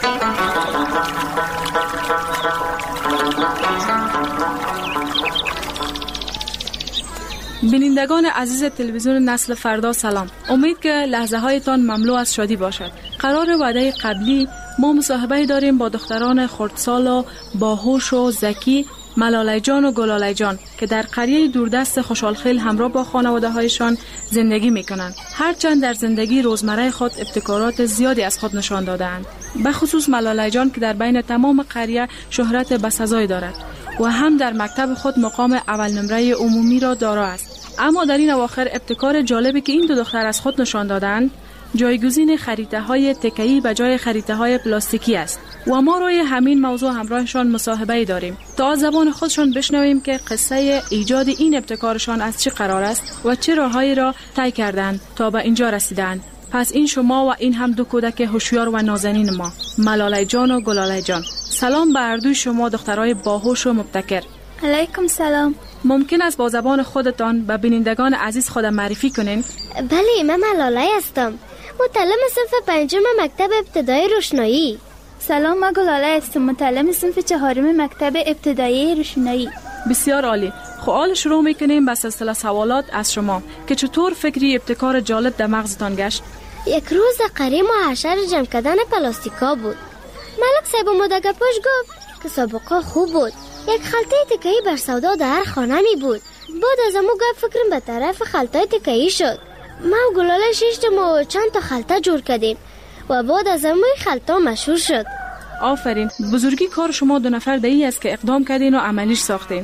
بینندگان عزیز تلویزیون نسل فردا سلام. امید که لحظه هایتان مملو از شادی باشد. قرار وعده قبلی ما مصاحبه داریم با دختران خردسال و باهوش و ذکی ملاله جان و گلاله جان که در قریه دوردست خوشحالخیل همراه با خانواده هایشان زندگی می کنند. هرچند در زندگی روزمره خود ابتکارات زیادی از خود نشان دادند، به خصوص ملاله جان که در بین تمام قریه شهرت بسزایی دارد و هم در مکتب خود مقام اول نمره عمومی را دارا است. اما در این اواخر ابتکار جالبی که این دو دختر از خود نشان دادند جایگزین خریطه های تکه‌ای به جای خریطه های پلاستیکی است و ما روی همین موضوع همراهشان مصاحبه داریم تا از زبان خودشان بشنویم که قصه ایجاد این ابتکارشان از چه قرار است و چه راههایی را طی کردند تا به اینجا رسیدند. پس این شما و این هم دو کودک هوشیار و نازنین ما، ملاله جان و گلاله جان. سلام به هر دوی شما دخترای باهوش و مبتکر. علیکم سلام. ممکن است با زبان خودتان به بینندگان عزیز خود معرفی کنین؟ بله، من ملاله هستم، متعلم صنف 5 مکتب ابتدایی روشنایی. سلام، من گلاله هستم، متعلم صنف 4 مکتب ابتدایی روشنایی. بسیار عالی. خب حالا شروع میکنیم با سلسله سوالات از شما که چطور فکری ابتکار جالب در مغزتان گشت؟ یک روز قری محشر جمع کردن پلاستیکا بود. ملک صاحب مدگپاش گفت که سابقه خوب بود. یک خلطه تکه‌ای بر سودا در هر خانه می بود. بعد از امو گپ فکرم به طرف خلطه تکه‌ای شد. ما و گلاله شیشتم و چند تا خلطه جور کردیم و بعد از امو خلطه مشهور شد. آفرین. بزرگی کار شما دو نفر دایی است که اقدام کردین و عملیش ساختین.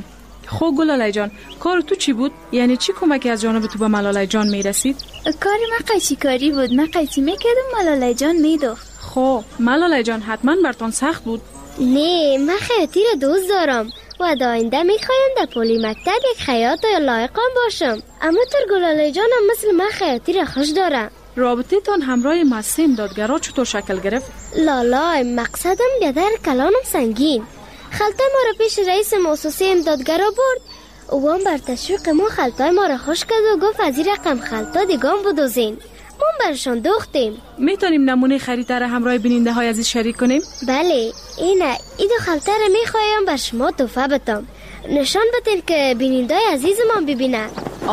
خب گلالای جان، کار تو چی بود؟ یعنی چی کمکی از جانب تو به ملالای جان میرسید؟ کار من قیچی کاری بود. من قیچی میکردم، ملالای جان میدوخت. خب ملالای جان حتما برتان سخت بود. نه، من خیاطی را دوست دارم و در آینده میخوایم در پلی مکتب یک خیاط لایقم باشم. اما تر گلالای جانم مثل من خیاطی را خوش دارم. رابطه تان همراه مؤسسه امدادگرا چطور شکل گرفت؟ لالای، مقصدم بیادر کلانم سنگین. خلطه ما را پیش رئیس مؤسسه امدادگرا برد. او هم بر تشویق ما خلطه ما را خوش کرد و گفت از این رقم خلطه دیگام بدوزین. ما برشان دوختیم. میتونیم نمونه خریده را همراه بیننده های عزیز شریک کنیم؟ بله، این دو خلطه را میخوایم بر شما تحفه بدم. نشان بدین که بیننده های عزیزمان ببینند.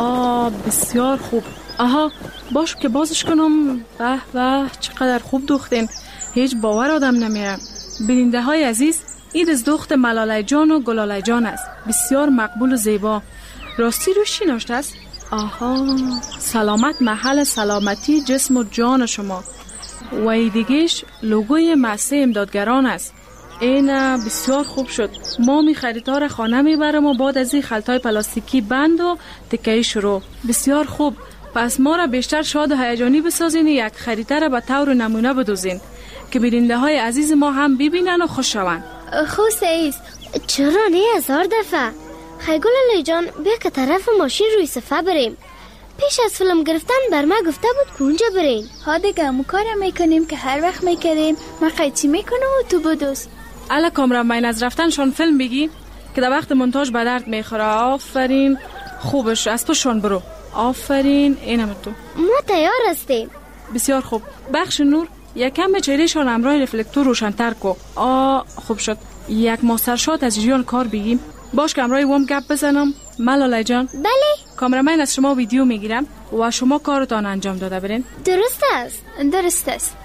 بسیار خوب. آها، باش که بازش کنم. به چقدر خوب دوختین. هیچ باور آدم نمیره. بیننده های عزیز، این از دوخت ملالای جان و گلالای جان است. بسیار مقبول و زیبا. راستی روش چی نوشته است؟ آها، سلامت محل سلامتی جسم و جان شما. و ای دیگهش لوگوی مؤسسه امدادگران است. این بسیار خوب شد. ما می خریدار خانه میبرم و بعد از این خلطای پلاستیکی بند و تکهی شروع. بسیار خوب. پس ما را بیشتر شاد و هیجانی بسازین. یک خریده را به طور نمونه بدوزین که بیننده های عزیز ما هم ببینن و خوش شوند. خوب سیست. چرا نه 1000 دفعه. خیلی گلالای جان، بیا که طرف ماشین روی صفحه بریم. پیش از فیلم گرفتن بر ما گفته بود که اونجا برین. ها دیگه همون کارم میکنیم که هر وقت میکردیم. من قیچی میکنم و تو بدوز. الا کامران، بین از رفتنشان فیلم بگی که در وقت مونتاژ به درد میخوره. آفرین، خوبش از پشون برو. آفرین، اینم تو. ما تیار هستیم. بسیار خوب. بخش نور یکم چهرهشان همراه رفلکتور روشن‌تر کو. خوب شد. یک ماسترشات از جریان کار بگیم. باش که همراه وام گپ بزنم. ملالای جان. بله. کامرامن از شما ویدیو میگیرم و شما کارتان انجام داده برین. درست است. درست است.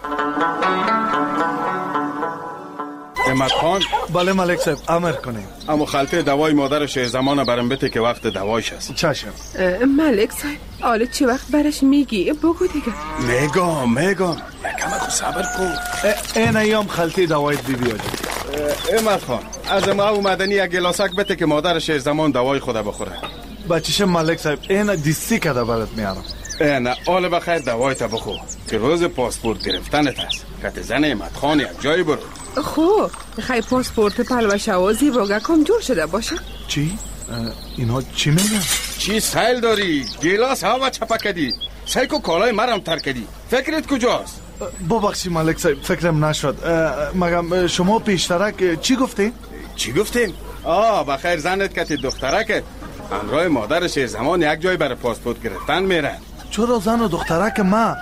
احمد خان. بله ملک صاحب، امر کنیم. اما خلطه دوای مادر شیر زمان برم بده که وقت دوایش هست. چشم. ملک صاحب، حالا چی وقت برش میگی؟ بگو دیگه. میگم یکم خود صبر کن. این ایام خلطه دوایت بیاد. احمد خان، از ما اومدنی یک گلاسک بده که مادر شیر زمان دوای خود بخوره. بچه‌ش ملک صاحب، این دیسی کده برات میارم. نه، حالا بخیر دوایت بخور که روز پاسپورت گرفتنت هست. کت زن احمد خان یک جایی برو. خب خیلی پاسپورت پلوشه و زیباگه کم جور شده باشه. چی؟ اینا چی میگن؟ چی سیل داری؟ گلاس ها و چپکدی سیکو کالای مرم ترکدی. فکرت کجاست؟ ببخشی ملک صاحب، فکرم نشد. مگم شما پیشترک چی گفتین؟ چی گفتین؟ بخیر زنت کتی دخترکت همراه مادر شیر زمان یک جای برای پاسپورت گرفتن میرن. چرا زن و دخترک ما؟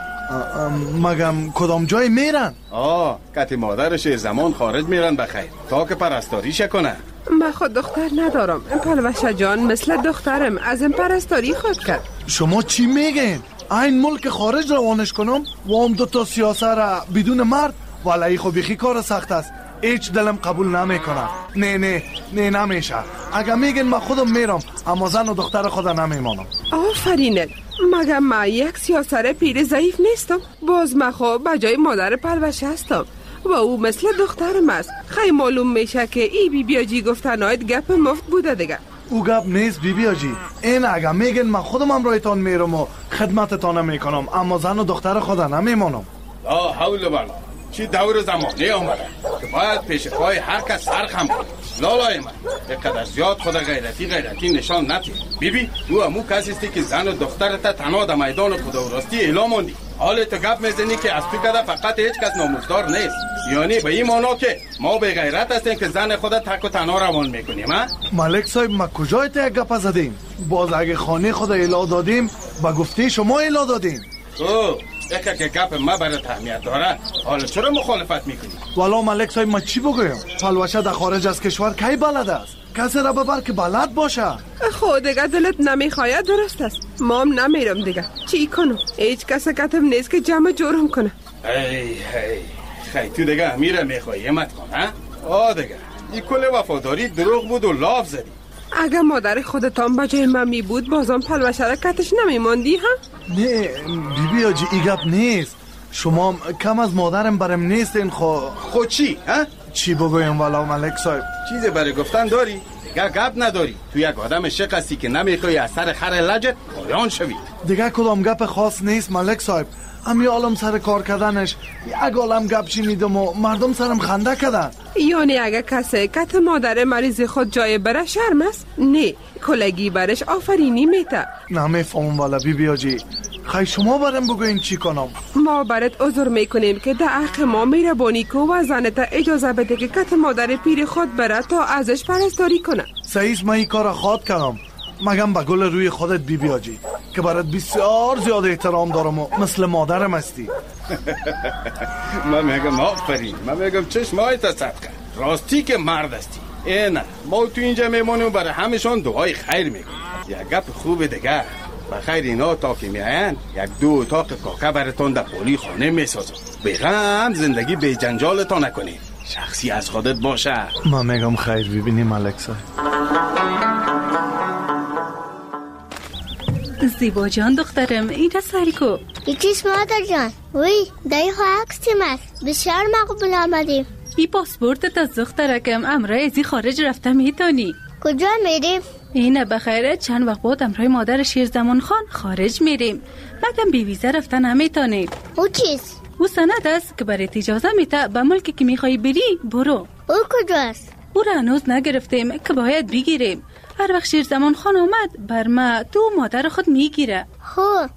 مگم کدام جای میرن؟ کتی مادر شیر زمان خارج میرن بخیر تا که پرستاریش کنن. من خود دختر ندارم. پلوشه جان مثل دخترم از این پرستاری خود کرد. شما چی میگین؟ این ملک خارج روانش کنم و هم 2 سیاسه را بدون مرد؟ ولی خب بیخی کار سخت است. هیچ دلم قبول نمیکنم. نه نمیشه. اگه میگین من خودم میرم، اما زن و دختر خودم نمیمانم. آفرینت. مگه من یک سیاسر پیر ضعیف نیستم؟ باز من خب بجای مادر پلوشه هستم و او مثل دخترم است. خیلی معلوم میشه که ای بی بیاجی گفتنایت گپ مفت بوده دیگه. او گپ نیست بی بیاجی. این اگه میگین من خودم همراهتان میرم و خدمتتان میکنم، اما زن و دختر خودم نمیمانم. لا حول ولا چی دور زمانه آمده که باید پیش پای هر کس سرخم کنی. لالای من اینقدر زیاد خود غیرتی نشان ندی. بیبی تو همون کسی هستی که زن و دخترت تنها در میدان خدا و راستی اعلام موندی. حال تو گپ میزنی که از تو کده فقط هیچ کس ناموزدار نیست. یعنی به این معنا که ما به غیرت هستیم که زن خودت تک و تنها روان میکنیم. ملک صاحب، ما کجای تا یک گپ زدیم؟ باز اگه خانه خود اعلام دادیم با گفته شما اعلام دادیم. اگه که گپ ما برای اهمیت داره، حالا چرا مخالفت میکنی؟ والا ملک صاحب، ما چی بگویم؟ پلوشه در خارج از کشور کی بلد است؟ کسی را ببر که بلد باشه. خود دیگه دلت نمیخواید، درست است. ما هم نمیرم دیگه. چی کنم؟ هیچ کس کتم نیست که جمع جورم کنه. خیلی تو دیگه امیره میخوایی همت کن دیگه این کل وفاداری دروغ بود و لاف زدی. اگه مادر خودتان بجای من می بود بازم پلوشه را کتش نمیماندی ها؟ نه بیبی آجی ای گپ نیست. شما کم از مادرم برم نیستین. خود چی؟ چی بگویم والا ملک صاحب؟ چیزی برای گفتن داری؟ دیگه گپ نداری. تو یک آدم شقصی که نمیخوای از سر خر لجت پایان شوی. دیگه کدام گپ خاص نیست ملک صاحب. امی عالم سر کار کردنش یک عالم گپ شنیدم و مردم سرم خنده کردن. یعنی اگه کسی کت مادر مریض خود جای بره شرم است؟ نه، کلگی برش آفرینی میته. نمیفهمم والا بی بیاجی. خیلی شما برم بگوین چی کنم؟ ما برات عذر میکنیم که در حق ما مهربانی کو و زنت اجازه بده که کت مادر پیر خود بره تا ازش پرستاری کنه. سعیس من این کار خواد کردم. مگم به گل روی خودت بی بیاجی که برات بسیار زیاد احترام دارم و مثل مادرم هستی. من میگم آفرین. من میگم چشمایت صدقه. راستی که مرد هستی. نه ما تو اینجا میمونیم برای همشون دعای خیر میکنیم. یک گپ خوب دیگه بخیر اینا تا که میاین یک دو اتاق کاکا براتون در پولی خانه میسازم. بغم زندگی بی جنجالتان نکنید. شخصی از خودت باشه. من میگم خیر ببینی ملک صاحب. زیبا جان دخترم اینجا سری کو. یکیش مادر جان. وی دایی خواه اکسیم است. بسیار مقبول آمدیم. ای پاسپورتت از دخترکم امرای ازی خارج رفته میتونی. کجا میریم؟ اینه بخیره چند وقت بعد امرای مادر شیرزمان خان خارج میریم. مگم بی ویزا رفتن نمیتونیم. او چیست؟ او سند است که برای اجازه میته به ملکی که میخوای بری برو. او کجاست؟ او را هنوز نگرفتیم که باید بگیریم. هر وقت شیرزمان خان آمد بر ما تو مادر خود میگیره. خوب.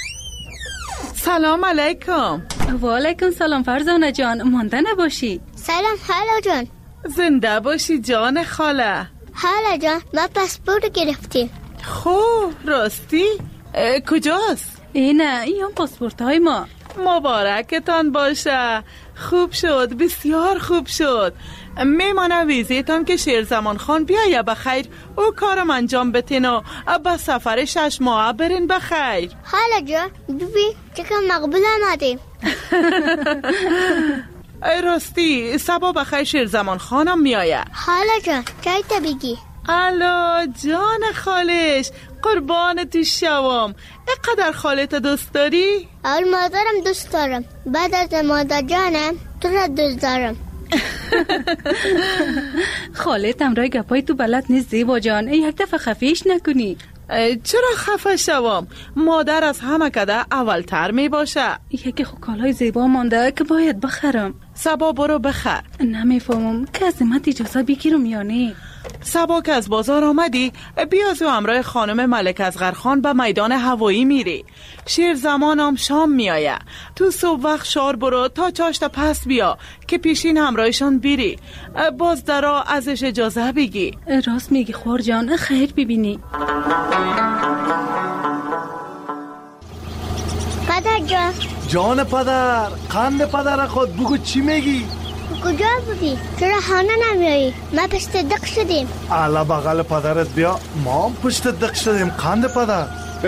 سلام علیکم. و علیکم سلام فرزانه جان. مانده نباشی. سلام خاله جان. زنده باشی جان خاله. خاله جان ما پاسپورت گرفتیم. خوب راستی؟ کجاست؟ اینه این پاسپورت های ما. مبارکتان باشه. خوب شد بسیار خوب شد. میمانه ویزیتان که شیرزمان خان بیایه بخیر او کارم انجام بتین و به سفر 6 ماه برین بخیر. خاله جان ببین چقدر مقبول آمدیم. راستی سبا بخیر شیرزمان خانم میایه. خاله جان چای تا بگی. الا جان خالش قربان تو شوام. اقدر خالت دوست داری؟ اول مادرم دوست دارم. بعد از مادر جانم تو را دوست دارم. خالت امرای گپای تو بلد نیست زیبا جان. یک دفعه خفیش نکنی. چرا خفه شوام؟ مادر از همه کده اولتر می باشه. یکی خو کالای زیبا مانده که باید بخرم. سبا برو بخر. نمیفهمم که از من اجازه بگیرم یا نه. سبا که از بازار آمدی بیازو امرای خانم ملک اصغرخان به میدان هوایی میری. شیرزمانم شام میایه. تو صبح وقت شار برو تا چاشت پس بیا که پیشین همراهشان بیری. باز درا ازش اجازه بگی. راست میگی خور جان. خیر ببینی. پدر جان. جان پدر قند پدر خود بگو چی میگی؟ کجا بودی؟ چرا خانه نمیایی؟ ما پشت دق شدیم. علا بغل پدرت بیا. ما هم پشت دق شدیم قند پدر.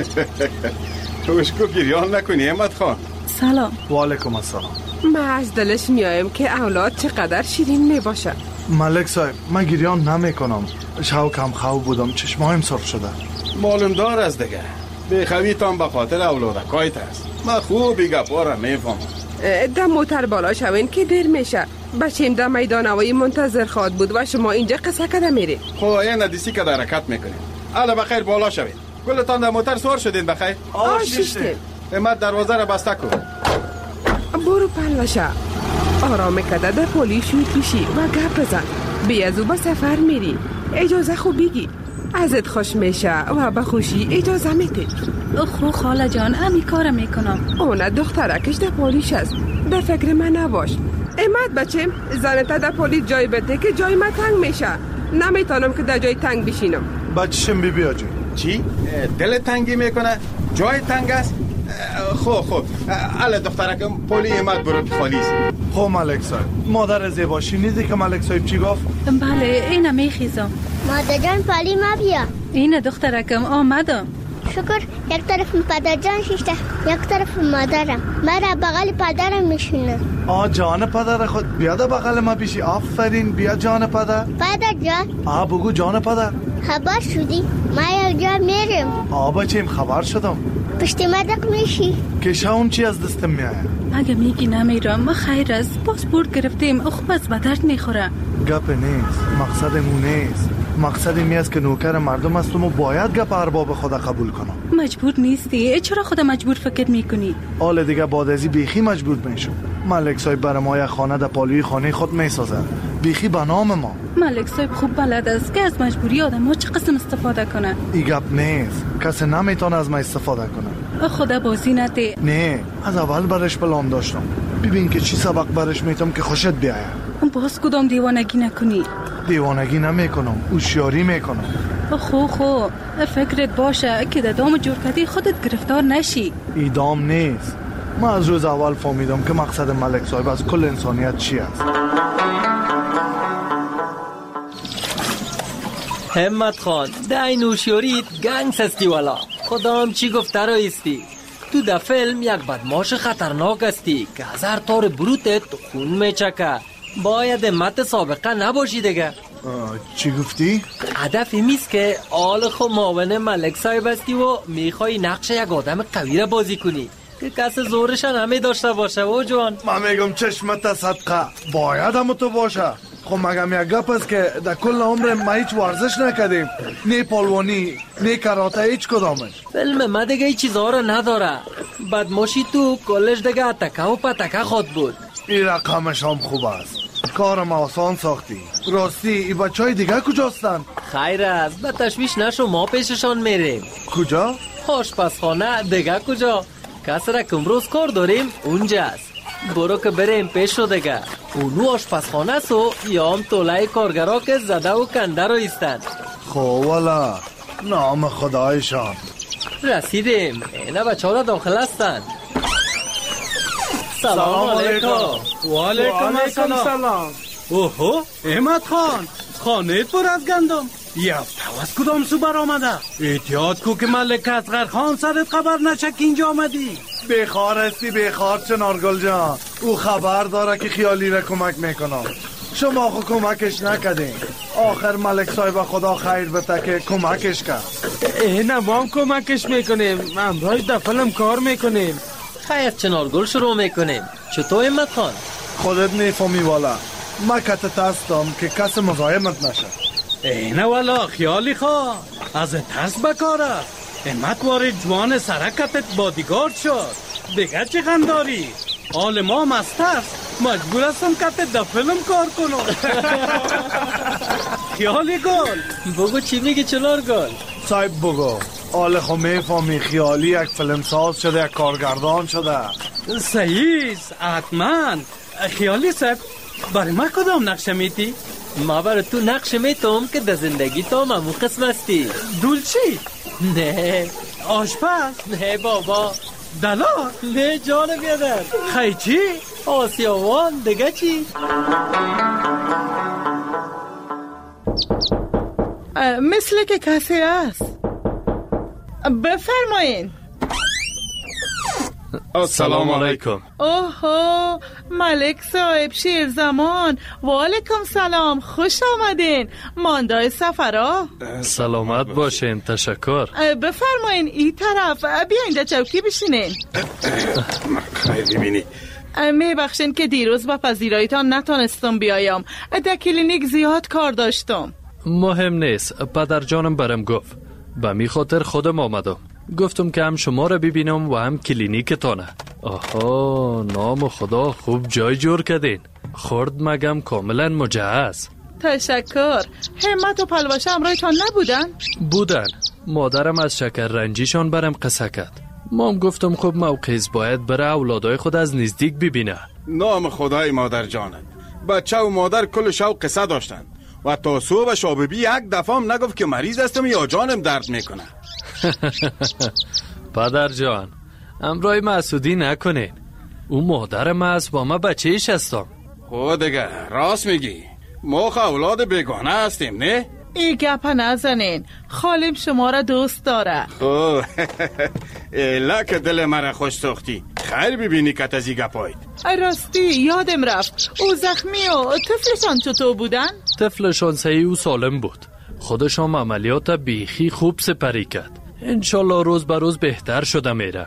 توشکو گریان نکنی احمد خان. سلام. و علیکم السلام. ما از دلش میایم که اولاد چقدر شیرین میباشه. ملک صاحب من گریان نمیکنم. شاو کم خو بودم چشمایم سرخ شده. معلوم دار از دیگه بخویتان به خاطر اولادکایت است. من خوبی گپا را میفهمم. در موتر بالا شوین که دیر میشه. بچیم در میدان هوایی منتظر خواد بود و شما اینجا قصه کده میرید. خب این دیسی که در حرکت میکنید. الا بخیر بالا شوید. گلتان در موتر سوار شدین بخیر. آشیشتیم. امت دروازه را بسته کن. برو پلوشه. آرام کده در پولی شوید بشی و گپ بزن. بیازو به سفر میری. اجازه خوب بگی. ازت خوش میشه و به خوشی اجازه میدی. خو خاله جان همی کارم میکنم. اونه دخترکش در پولیش است. در فکر من نباش. امت بچم زنت در پولیس جای بده که جای من تنگ میشه. نمیتونم که در جای تنگ بشینم. بچشم بی بیا جی. چی؟ دل تنگی میکنه؟ جای تنگ است؟ خوب اله دخترکم پولی امت برو که خالیز. خب ملک صاحب مادر زیبا شنیدی که ملک صاحب چی گفت؟ بله اینه میخیزم. مادر جان پولی ما بیا. اینه دخترکم آمدم. شکر یک طرف پدر جان شیشته یک طرف مادرم. مرا بغل پدرم میشونه. جان پدر خود بیا در بغل ما بیشی. آفرین بیا جان پدر. پدر جان. بگو جان پدر. خبر شدی؟ ما یک جا میریم. بچیم خبر شدم. پشت مدق میشی. که شاوم چی از دستم میایه؟ مگه میگی نمیرم خیر است. پاسپورت گرفتیم خوب از بدرد میخوره. گپ نیست مقصدمون نیست. مقصد این است که نوکر مردم هستم و باید گپ ارباب خدا قبول کنم. مجبور نیستی؟ چرا خدا مجبور فکر میکنی؟ حال دیگه بعد ازی بیخی مجبور میشم. ملک صاحب برای ما یک خانه در پالوی خانه خود میسازه، بیخی به نام ما. ملک صاحب خوب بلد است که از مجبوری آدم ها چه قسم استفاده کنه. این گپ نیست، کسی نمیتونه از ما استفاده کنه. خدا بازی نده. نه، از اول برش پلان داشتم. ببین که چی سبق برش میتم که خوشت بیاید. باز کدام دیوانگی نکنی؟ دیوانگی نمیکنم، هوشیاری میکنم. خو فکرت باشه که در دام جرکتی خودت گرفتار نشی. ای دام نیست. من از روز اول فهمیدم که مقصد ملک صاحب از کل انسانیت چی است. همت خان دای هوشیاریت گنگس استی والا. خدام چی گفته رایستی؟ تو در فیلم یک بدماش خطرناک استی که هزار طور بروتت خون میچکه. باید همت سابقه نباشی دیگه. چی گفتی؟ هدف میست که آل خو معاون ملک صاحب استی و میخوای نقش یک آدم قوی را بازی کنی که کس زورش نمی داشته باشه و جوان. من میگم چشمت صدقه باید هم تو باشه. خب مگم یک گپ است که در کل عمر ما هیچ ورزش نکردیم، نه پالوانی نه کراته، هیچ کدامش. فیلم ما دیگه ای چیزها را نداره. بدماشی تو کلش دیگه اتکه و پتکه خود بود. این رقمش هم خوب است. کارم آسان ساختی. راستی ای بچهای دیگه کجاستن؟ خیر است، به تشویش نشو، ما پیششان میریم. کجا؟ آشپزخانه. دیگه کجا؟ کس را که امروز کار داریم اونجاست. برو که بریم پیش رو دیگه. اونو آشپزخانه سو یا هم طولای کارگرا که زده و کنده رو ایستند. خب والا نام خدایشان. رسیدیم. اینا بچه ها را داخل هستند. سلام علیکم. و علیکم السلام. اوهو احمد خان، خانه پر از گندم. یفته از کدام سو بر آمده؟ احتیاط کو که ملک اصغر خان سرت خبر نشه که اینجا آمدی. بخار هستی بخار چنارگل جان. او خبر داره که خیالی را کمک میکنم. شما خو کمکش نکدین. آخر ملک صاحب خدا خیر بده که کمکش کرد. نه ما هم کمکش میکنیم، امروز در فیلم کار میکنیم. خیر چنارگل شروع میکنیم. چطور احمد خان؟ خودت نیفهمی والا. ما کتت هستم که کس مزاحمت نشه. نه والا خیالی خواه از ترس بکاره. امت وارد جوان سرکتت بادیگارد شد. دیگه چه غنداری؟ آل ما مسترس مجبور هستم کتت در فیلم کار کنم. خیالی گل بگو چی میگی چنار گل؟ صاحب بگو. آل خو میفهمی خیالی یک فیلم ساز شده، یک کارگردان شده. صحیح حتما. خیالی صاحب برای ما کدام نقشه میتی؟ ما برای تو نقشه میتم که در زندگی تو همون قسم هستی. دولچی؟ نه. آشپز؟ نه بابا. دلال؟ نه جان بیادر. خیچی؟ آسیاوان. دیگه چی؟ مثل که کسی است. بفرمایین. السلام علیکم. اوهو ملک صاحب شیرزمان. و علیکم سلام، خوش آمدین. ماندای سفرا. سلامت باشین. تشکر. بفرمایین این طرف. بیاین در چوکی بشینین. خیلی ببینی میبخشین که دیروز با پذیراییتان نتونستم بیایم. در کلینیک زیاد کار داشتم. مهم نیست. پدر جانم برم گفت، به می خاطر خودم آمدم. گفتم که هم شما را ببینم و هم کلینیکتانه. آها نام خدا، خوب جای جور کردین. خورد مگم کاملا مجهز. تشکر. همت و پلوشه همراهتان نبودن؟ بودن. مادرم از شکر رنجیشان برم قصه کرد. مام گفتم خب موقعیز باید بره اولادای خود از نزدیک ببینه. نام خدای مادر جانت. بچه و مادر کل شو قصه داشتن و تا صبح شاببی یک دفعه هم نگفت که مریض هستم یا جانم درد میکنه. پدر جان امرای مسعودی نکنین. او مادرم است، با ما بچه‌اش هستم. خود دیگه راست میگی. ما خو اولاد بیگانه هستیم نه؟ این گپ نزنین. خالم شما را دوست داره. خب ایلا که دل مرا خوش ساختی. خیر ببینی که تزی گپایید. راستی یادم رفت، او زخمی و طفلشان چطور بودن؟ طفلشان صحیح و سالم بود. خودشان عملیات بیخی خوب سپری کرد. انشالله روز به روز بهتر شده میره.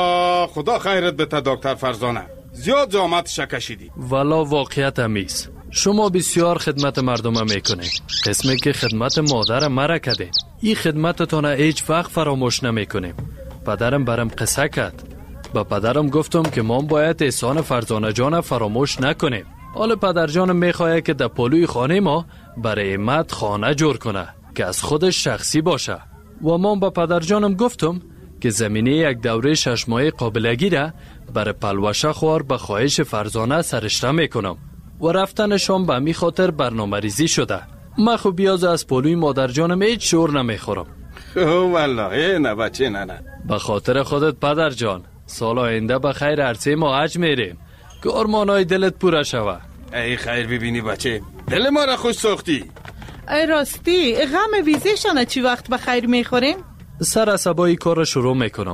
یارا خدا خیرت بده دکتر فرزانه. زیاد زحمت کشیدی. والا واقعیت همیست. شما بسیار خدمت مردم میکنید. قسمی که خدمت مادر مرا کردید. این خدمتتان هیچ وقت فراموش نمیکنیم. پدرم برام قصه کرد. با پدرم گفتم که ما باید احسان فرزانه جان فراموش نکنیم. حالا پدر جانم میخواد که در پلوی خانه ما برای احمد خانه جور کنه که از خودش شخصی باشه. و ما با پدر جانم گفتم که زمینه یک دوره 6 ماهه قابلگی را برای پلوشه خوار به خواهش فرزانه سرشته میکنم و رفتنشان به می خاطر برنامه ریزی شده. من خب بیاز از پلوی مادر جانم هیچ شور نمیخورم. والله نه بچه نه. به خاطر خودت پدر جان، سال آینده به خیر عرصه ما حج میریم که ارمانای دلت پوره شوه. ای خیر ببینی بچه، دل ما را خوش ساختی. ای راستی غم ویزه چی وقت به خیر میخوریم؟ سر عصبایی کار را شروع میکنم.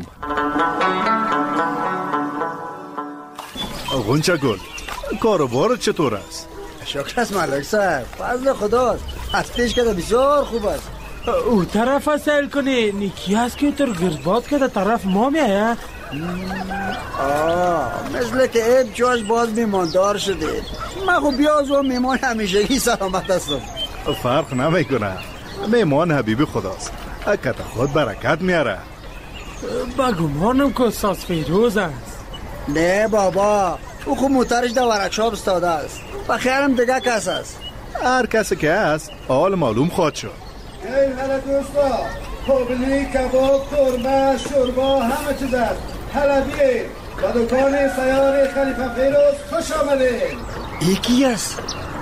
غنچه گل، کاروبار چطور است؟ شکر است ملک صاحب، فضل خداست. از پیش کده بسیار خوب است. او طرف سیل کنی نیکی است که تر گردباد که در طرف ما میایه. مثل که ایب جاش باز میماندار شده. من خب بیاز و میمان همیشگی سلامت هستم. فرق نمیکنه، میمان حبیبی خداست. اکت خود برکت میاره. بگمانم که استاد فیروز است. نه بابا، او خب موترش در ورکشاپ استاده است. بخیرم دیگه کس است. هر کسی که است حال معلوم خواهد شد. ای هلا دوستا، پابلی، کباب، قرمه، شوربا، همه چیز است. حلبی و دکان سیار خلیفه فیروز خوش آمدین. یکی است.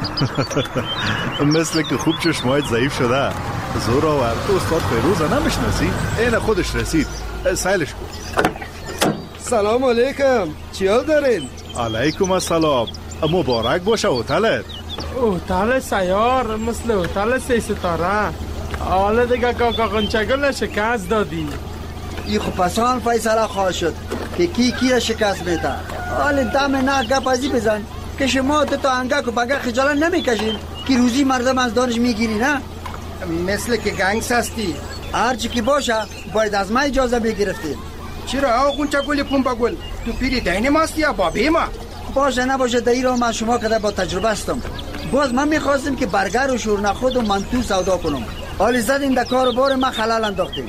مثل که خوب چشمایت ضعیف شده. زور آورد استاد فیروز نمیشناسی؟ این خودش رسید، سیلش کن. سلام علیکم، چی حال دارین؟ علیکم السلام، مبارک باشه هتلت. هتل سیار مثل هتل 3 ستاره. حالا دیگه کاکا غنچگل شکست دادی. ای خب پسان فیصله خواهد شد که کی را شکست میده. حالا دم نه گپ ازی بزن که شما تا انگک و بگه خجالت نمیکشین که روزی مردم از دانش میگیری. نه مثل که گنگس هستی. هرچی که باشه باید از ما اجازه بگرفتیم. چرا آقا غنچگل پنبه گل؟ تو پیری دین ماستی یا بابی ما؟ باشه نباشه دایی را من شما کده با تجربه هستم. باز من میخواستم که برگر و شورنخود و منتو سودا کنم. حالی زدیم در کار بار ما خلال انداختیم.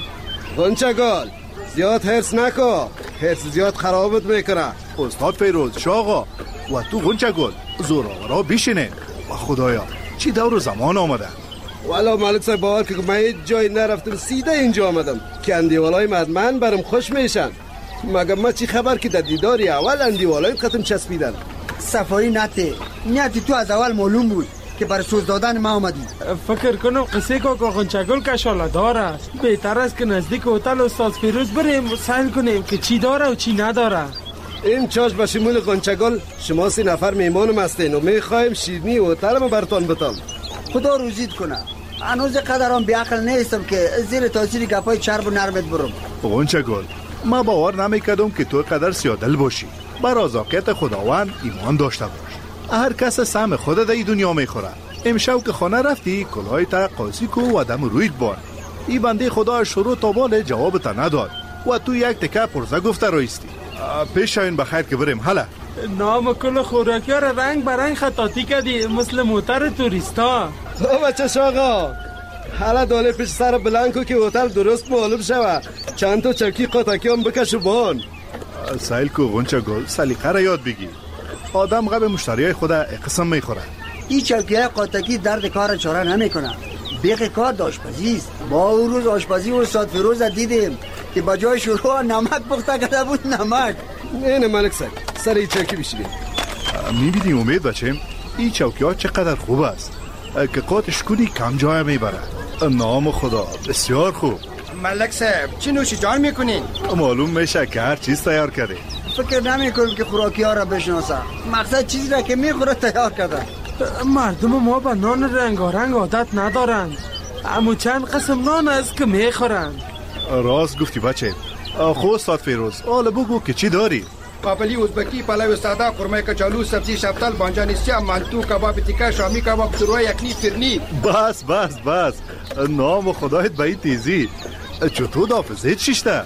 غنچگل زیاد حرص نکن، حرص زیاد خرابت میکنه. استاد فیروز شاقا و تو غنچگل زور آورا بیشینه. و خدایا چی دور و زمان آمده. والا ملک صاحب باور که من هیچ جای نرفتم، سیده اینجا آمدم که اندیوالای مدمن برم خوش میشن. مگه ما چی خبر که در دیداری اول اندیوالای قطم چسبیدن. صفایی نیتی تو از اول معلوم بود که برای سوز دادن ما آمدی. فکر کنم قصه کاکا غنچگل کشاله دار است. بهتر است که نزدیک هتل استاد فیروز بریم و سیل کنیم که چی داره و چی نداره. این چاش به شمول غنچگل شما 3 نفر میمانم هستین و میخوایم شیرینی هتل ما برتان بتم. خدا روزیت کنه. هنوز قدرم بیعقل نیستم که زیر تاثیر گپای چرب و نرمت برم. غنچگل ما باور نمیکردم که تو قدر سیادل باشی. بر آزاقیت خداوند ایمان داشته باش. هر کس سهم خود در دنیا میخوره. امشب که خانه رفتی کلاه تا قاضی کو و دم رویت بار. این بنده خدا شروع تا بال جواب تا نداد و تو یک تکه پرزه گفته رایستی. پیش شاین بخیر که بریم. حالا نام کل خوراکی ها را رنگ برنگ خطاطی کردی مثل موتر توریستا. بچه شاقا حالا داله پیش سر بلنکو که هتل درست معلوم شوه. چند تا چکی قاطکی هم بکشو بان. سیل کو غنچگل سلیقه را یاد بگی. آدم قبل مشتریای خود قسم میخوره. این چوکیای قاطکی درد کار چاره نمیکنه. بیخ کار آشپزی است. ما اون روز آشپزی و استاد فیروز دیدیم که با جای شروع نمک پخته کرده بود. نمک نه ملک صاحب سر این چوکی بشینیم. میبینی امید بچم این چوکی ها چقدر خوب است که قاطش کنی کم جای میبره. نام خدا بسیار خوب. ملک صاحب چی نوشی جان میکنین؟ معلوم میشه که هر چیز تیار کرده. فکر نمیکنم که خوراکی ها را بشناسه. مقصد چیزی را که میخوره تیار کرده. مردم ما با نان رنگارنگ عادت ندارند. اما چند قسم نان است که میخورند. راست گفتی بچه. خو استاد فیروز حالا بگو که چی داری؟ پاپلی ازبکی، پلاو ساده، قرمه کچالو، سبزی شفتل، بانجان سیاه، مانتو، کباب تیکه، شامی کباب، شوروا یخنی، فرنی. بس نام خدایت به این تیزی. چطور حافظه چیشته؟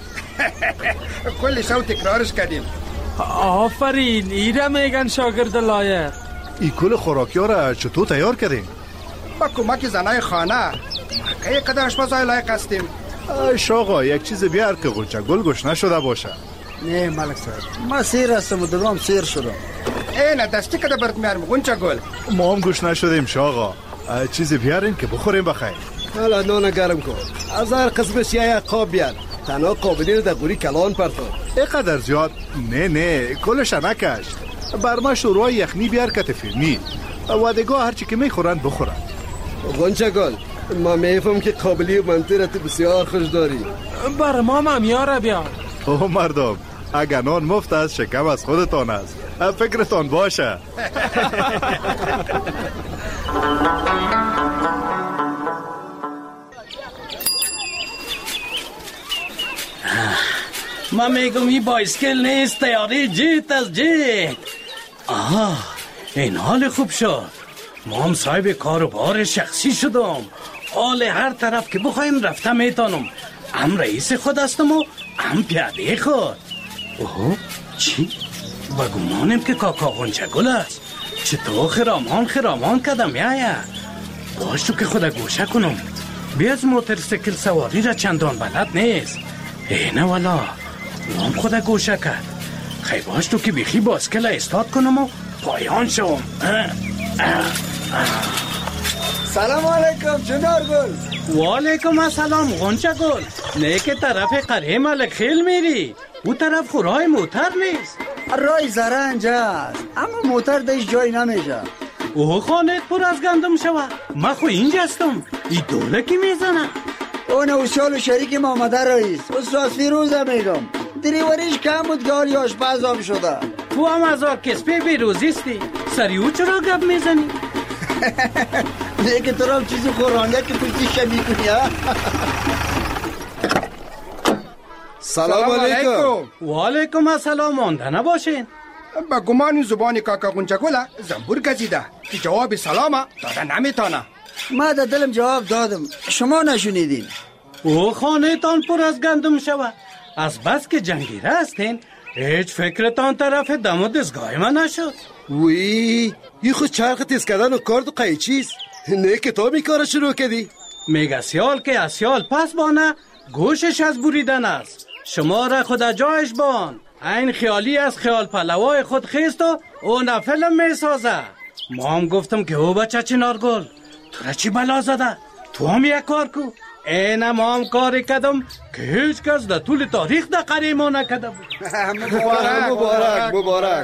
کلی شو تکرارش کردیم. آفرین ایره میگن شاگرد لایق. این کل خوراکی ها را چطور تیار کردیم؟ با کمک زنای خانه که قدر آشپزای لایق هستیم. شاقا یک چیز بیار که غنچه گل گوش نشده باشه. نه ملک صاحب، ما سیر هستم و دلوام سیر شدم. نه دستی که برات میارم غنچه گل. ما هم گوش نشدیم شاقا. چیز بیارین که بخوریم بخیر. حالا نان گرم کن. از هر قسمش یک قاب بیار. تنها قابلی رو در گوری کلان پرتو. اینقدر زیاد؟ نه کلش نکش. بر ما شروع یخنی بیار که تفیلمی. وادگاه هرچی که میخورن بخورن. غنچه گل، ما میفهم که قابلی و منطقت بسیار خوش داری. بر ما ممیاره بیار. اوه مردم، اگر نان مفت است شکم از خودتان است. فکرتان باشه. ما میگم این بایسکل نیست، تیاری جیت از جیت. این حال خوب شد. ما هم صاحب کاروبار شخصی شدم. حال هر طرف که بخوایم رفته میتونم. هم رئیس خود هستم و هم پیاده خود. اوه چی؟ با گمانم که کاکا غنچه گل است. چطور خرامان کدم یایا. باش تو که خدا گوشه کنم. بیاز موتورسیکل سواری را چندان بلد نیست. نه والا هم خدا گوشه کرد. خیلی باش تو که بیخی باسکل استاد کنم و پایان شوم. سلام علیکم چنار گل. و علیکم السلام غنچه گل. نه که طرف قره ملک خیل میری. او طرف خورای موتر نیست. رای زرنج است اما موتر دایش جای نمیشه. اوه خانت پر از گندم شوه. ما خو اینجا هستم. این دوله کی میزنه؟ اون اوسیال و شریک ما آمده رئیس. استاد فیروزه میگم. دریوریش کم بود که حالی آشپز هم شده. تو هم از کسبه بیروزیستی. سری او چرا گپ میزنی؟ نه که تو هم چیزی خورانده که تو چیشه میکنی ها. سلام علیکم. و علیکم السلام. مانده نباشین. با گمان زبان کاکا غنچه گله زنبور گزیده که جواب سلامه داده نمیتانه. ما در دلم جواب دادم شما نشونیدین. او خانه تان پر از گندم شود. از بس که جنگیره هستین هیچ فکرتان طرف دم و دستگاه من نشد. وی این خود چرخ تیز کردن و کارد و قیچیست. نه که تو می کار شروع کردی. میگه سیال که از سیال پس بانه گوشش از بریدن است. شما را خدا جایش بان. این خیالی از خیال پلوای خود خیست و اون فیلم می سازه. ما هم گفتم که او بچه چنار گل تو را چی بلا زده؟ تو هم یک کار کو. اینم هم کاری کردم که هیچ کس در طول تاریخ در قریه ما نکده بود. مبارک.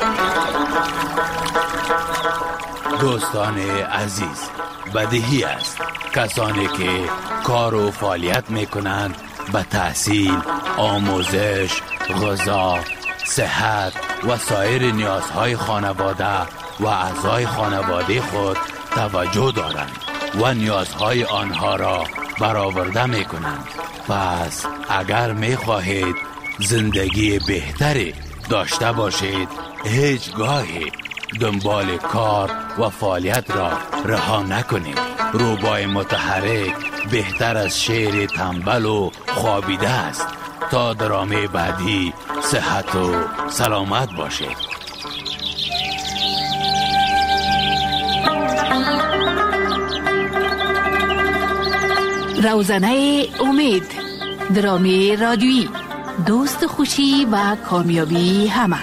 دوستان عزیز، بدیهی است کسانی که کار و فعالیت میکنند به تحصیل، آموزش، غذا، صحت و سایر نیازهای خانواده و اعضای خانواده خود توجه دارند و نیازهای آنها را برآورده میکنند. پس اگر میخواهید زندگی بهتری داشته باشید هیچگاهی دنبال کار و فعالیت را رها نکنید. روبای متحرک بهتر از شعر تنبل و خوابیده است. تا درامه بعدی صحت و سلامت باشید. روزنه امید، درامه رادیویی، دوست خوشی و کامیابی همه.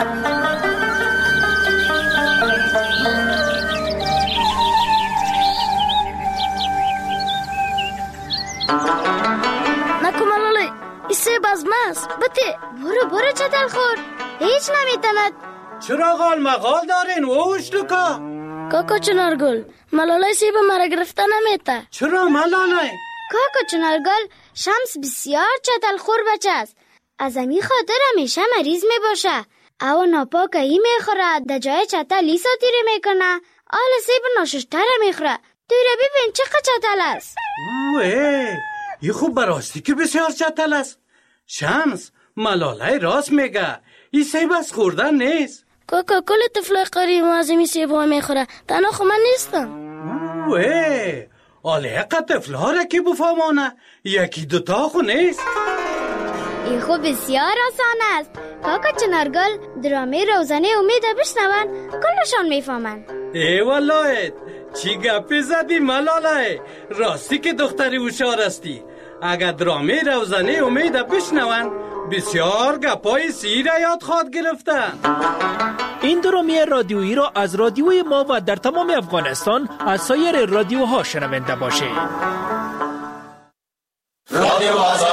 نکمالاله ایسه بازماست بته برو چطل خور هیچ نمیتند. چرا غال مغال دارین ووش لکا؟ کاکا چنارگل ملاله سیب مرا گرفته نمیته. چرا ملاله؟ کاکا چنارگل شمس بسیار چطل خور بچه است. از امی خاطر همیشه مریض می باشه. او ناپاک ای میخوره در جای چطل ای ساتیره میکنه. آل سیب ناششتر میخوره. توی را ببین چقدر چطل است. اوه ای خوب براستی که بسیار چطل است. شمس ملاله راست میگه. این سیب از خوردن نیست. کاکا کل طفل قریب از این سیب ها میخوره. تنها خو من نیستم. اوه آله اقا طفل ها را که بفهمانه یکی دوتا خو نیست. این خوب بسیار آسان است. کاکا چنارگل درامه روزانه امید بشنون کلشان میفهمند. ای والله چی گپی زدی ملاله؟ راستی که دختری هوشیار استی. اگر درامه روزانه امید بشنون بسیار گپای سیر یاد خواهد گرفتن. این درامه رادیویی را از رادیوی ما و در تمام افغانستان از سایر رادیوها شنونده باشید. رادیو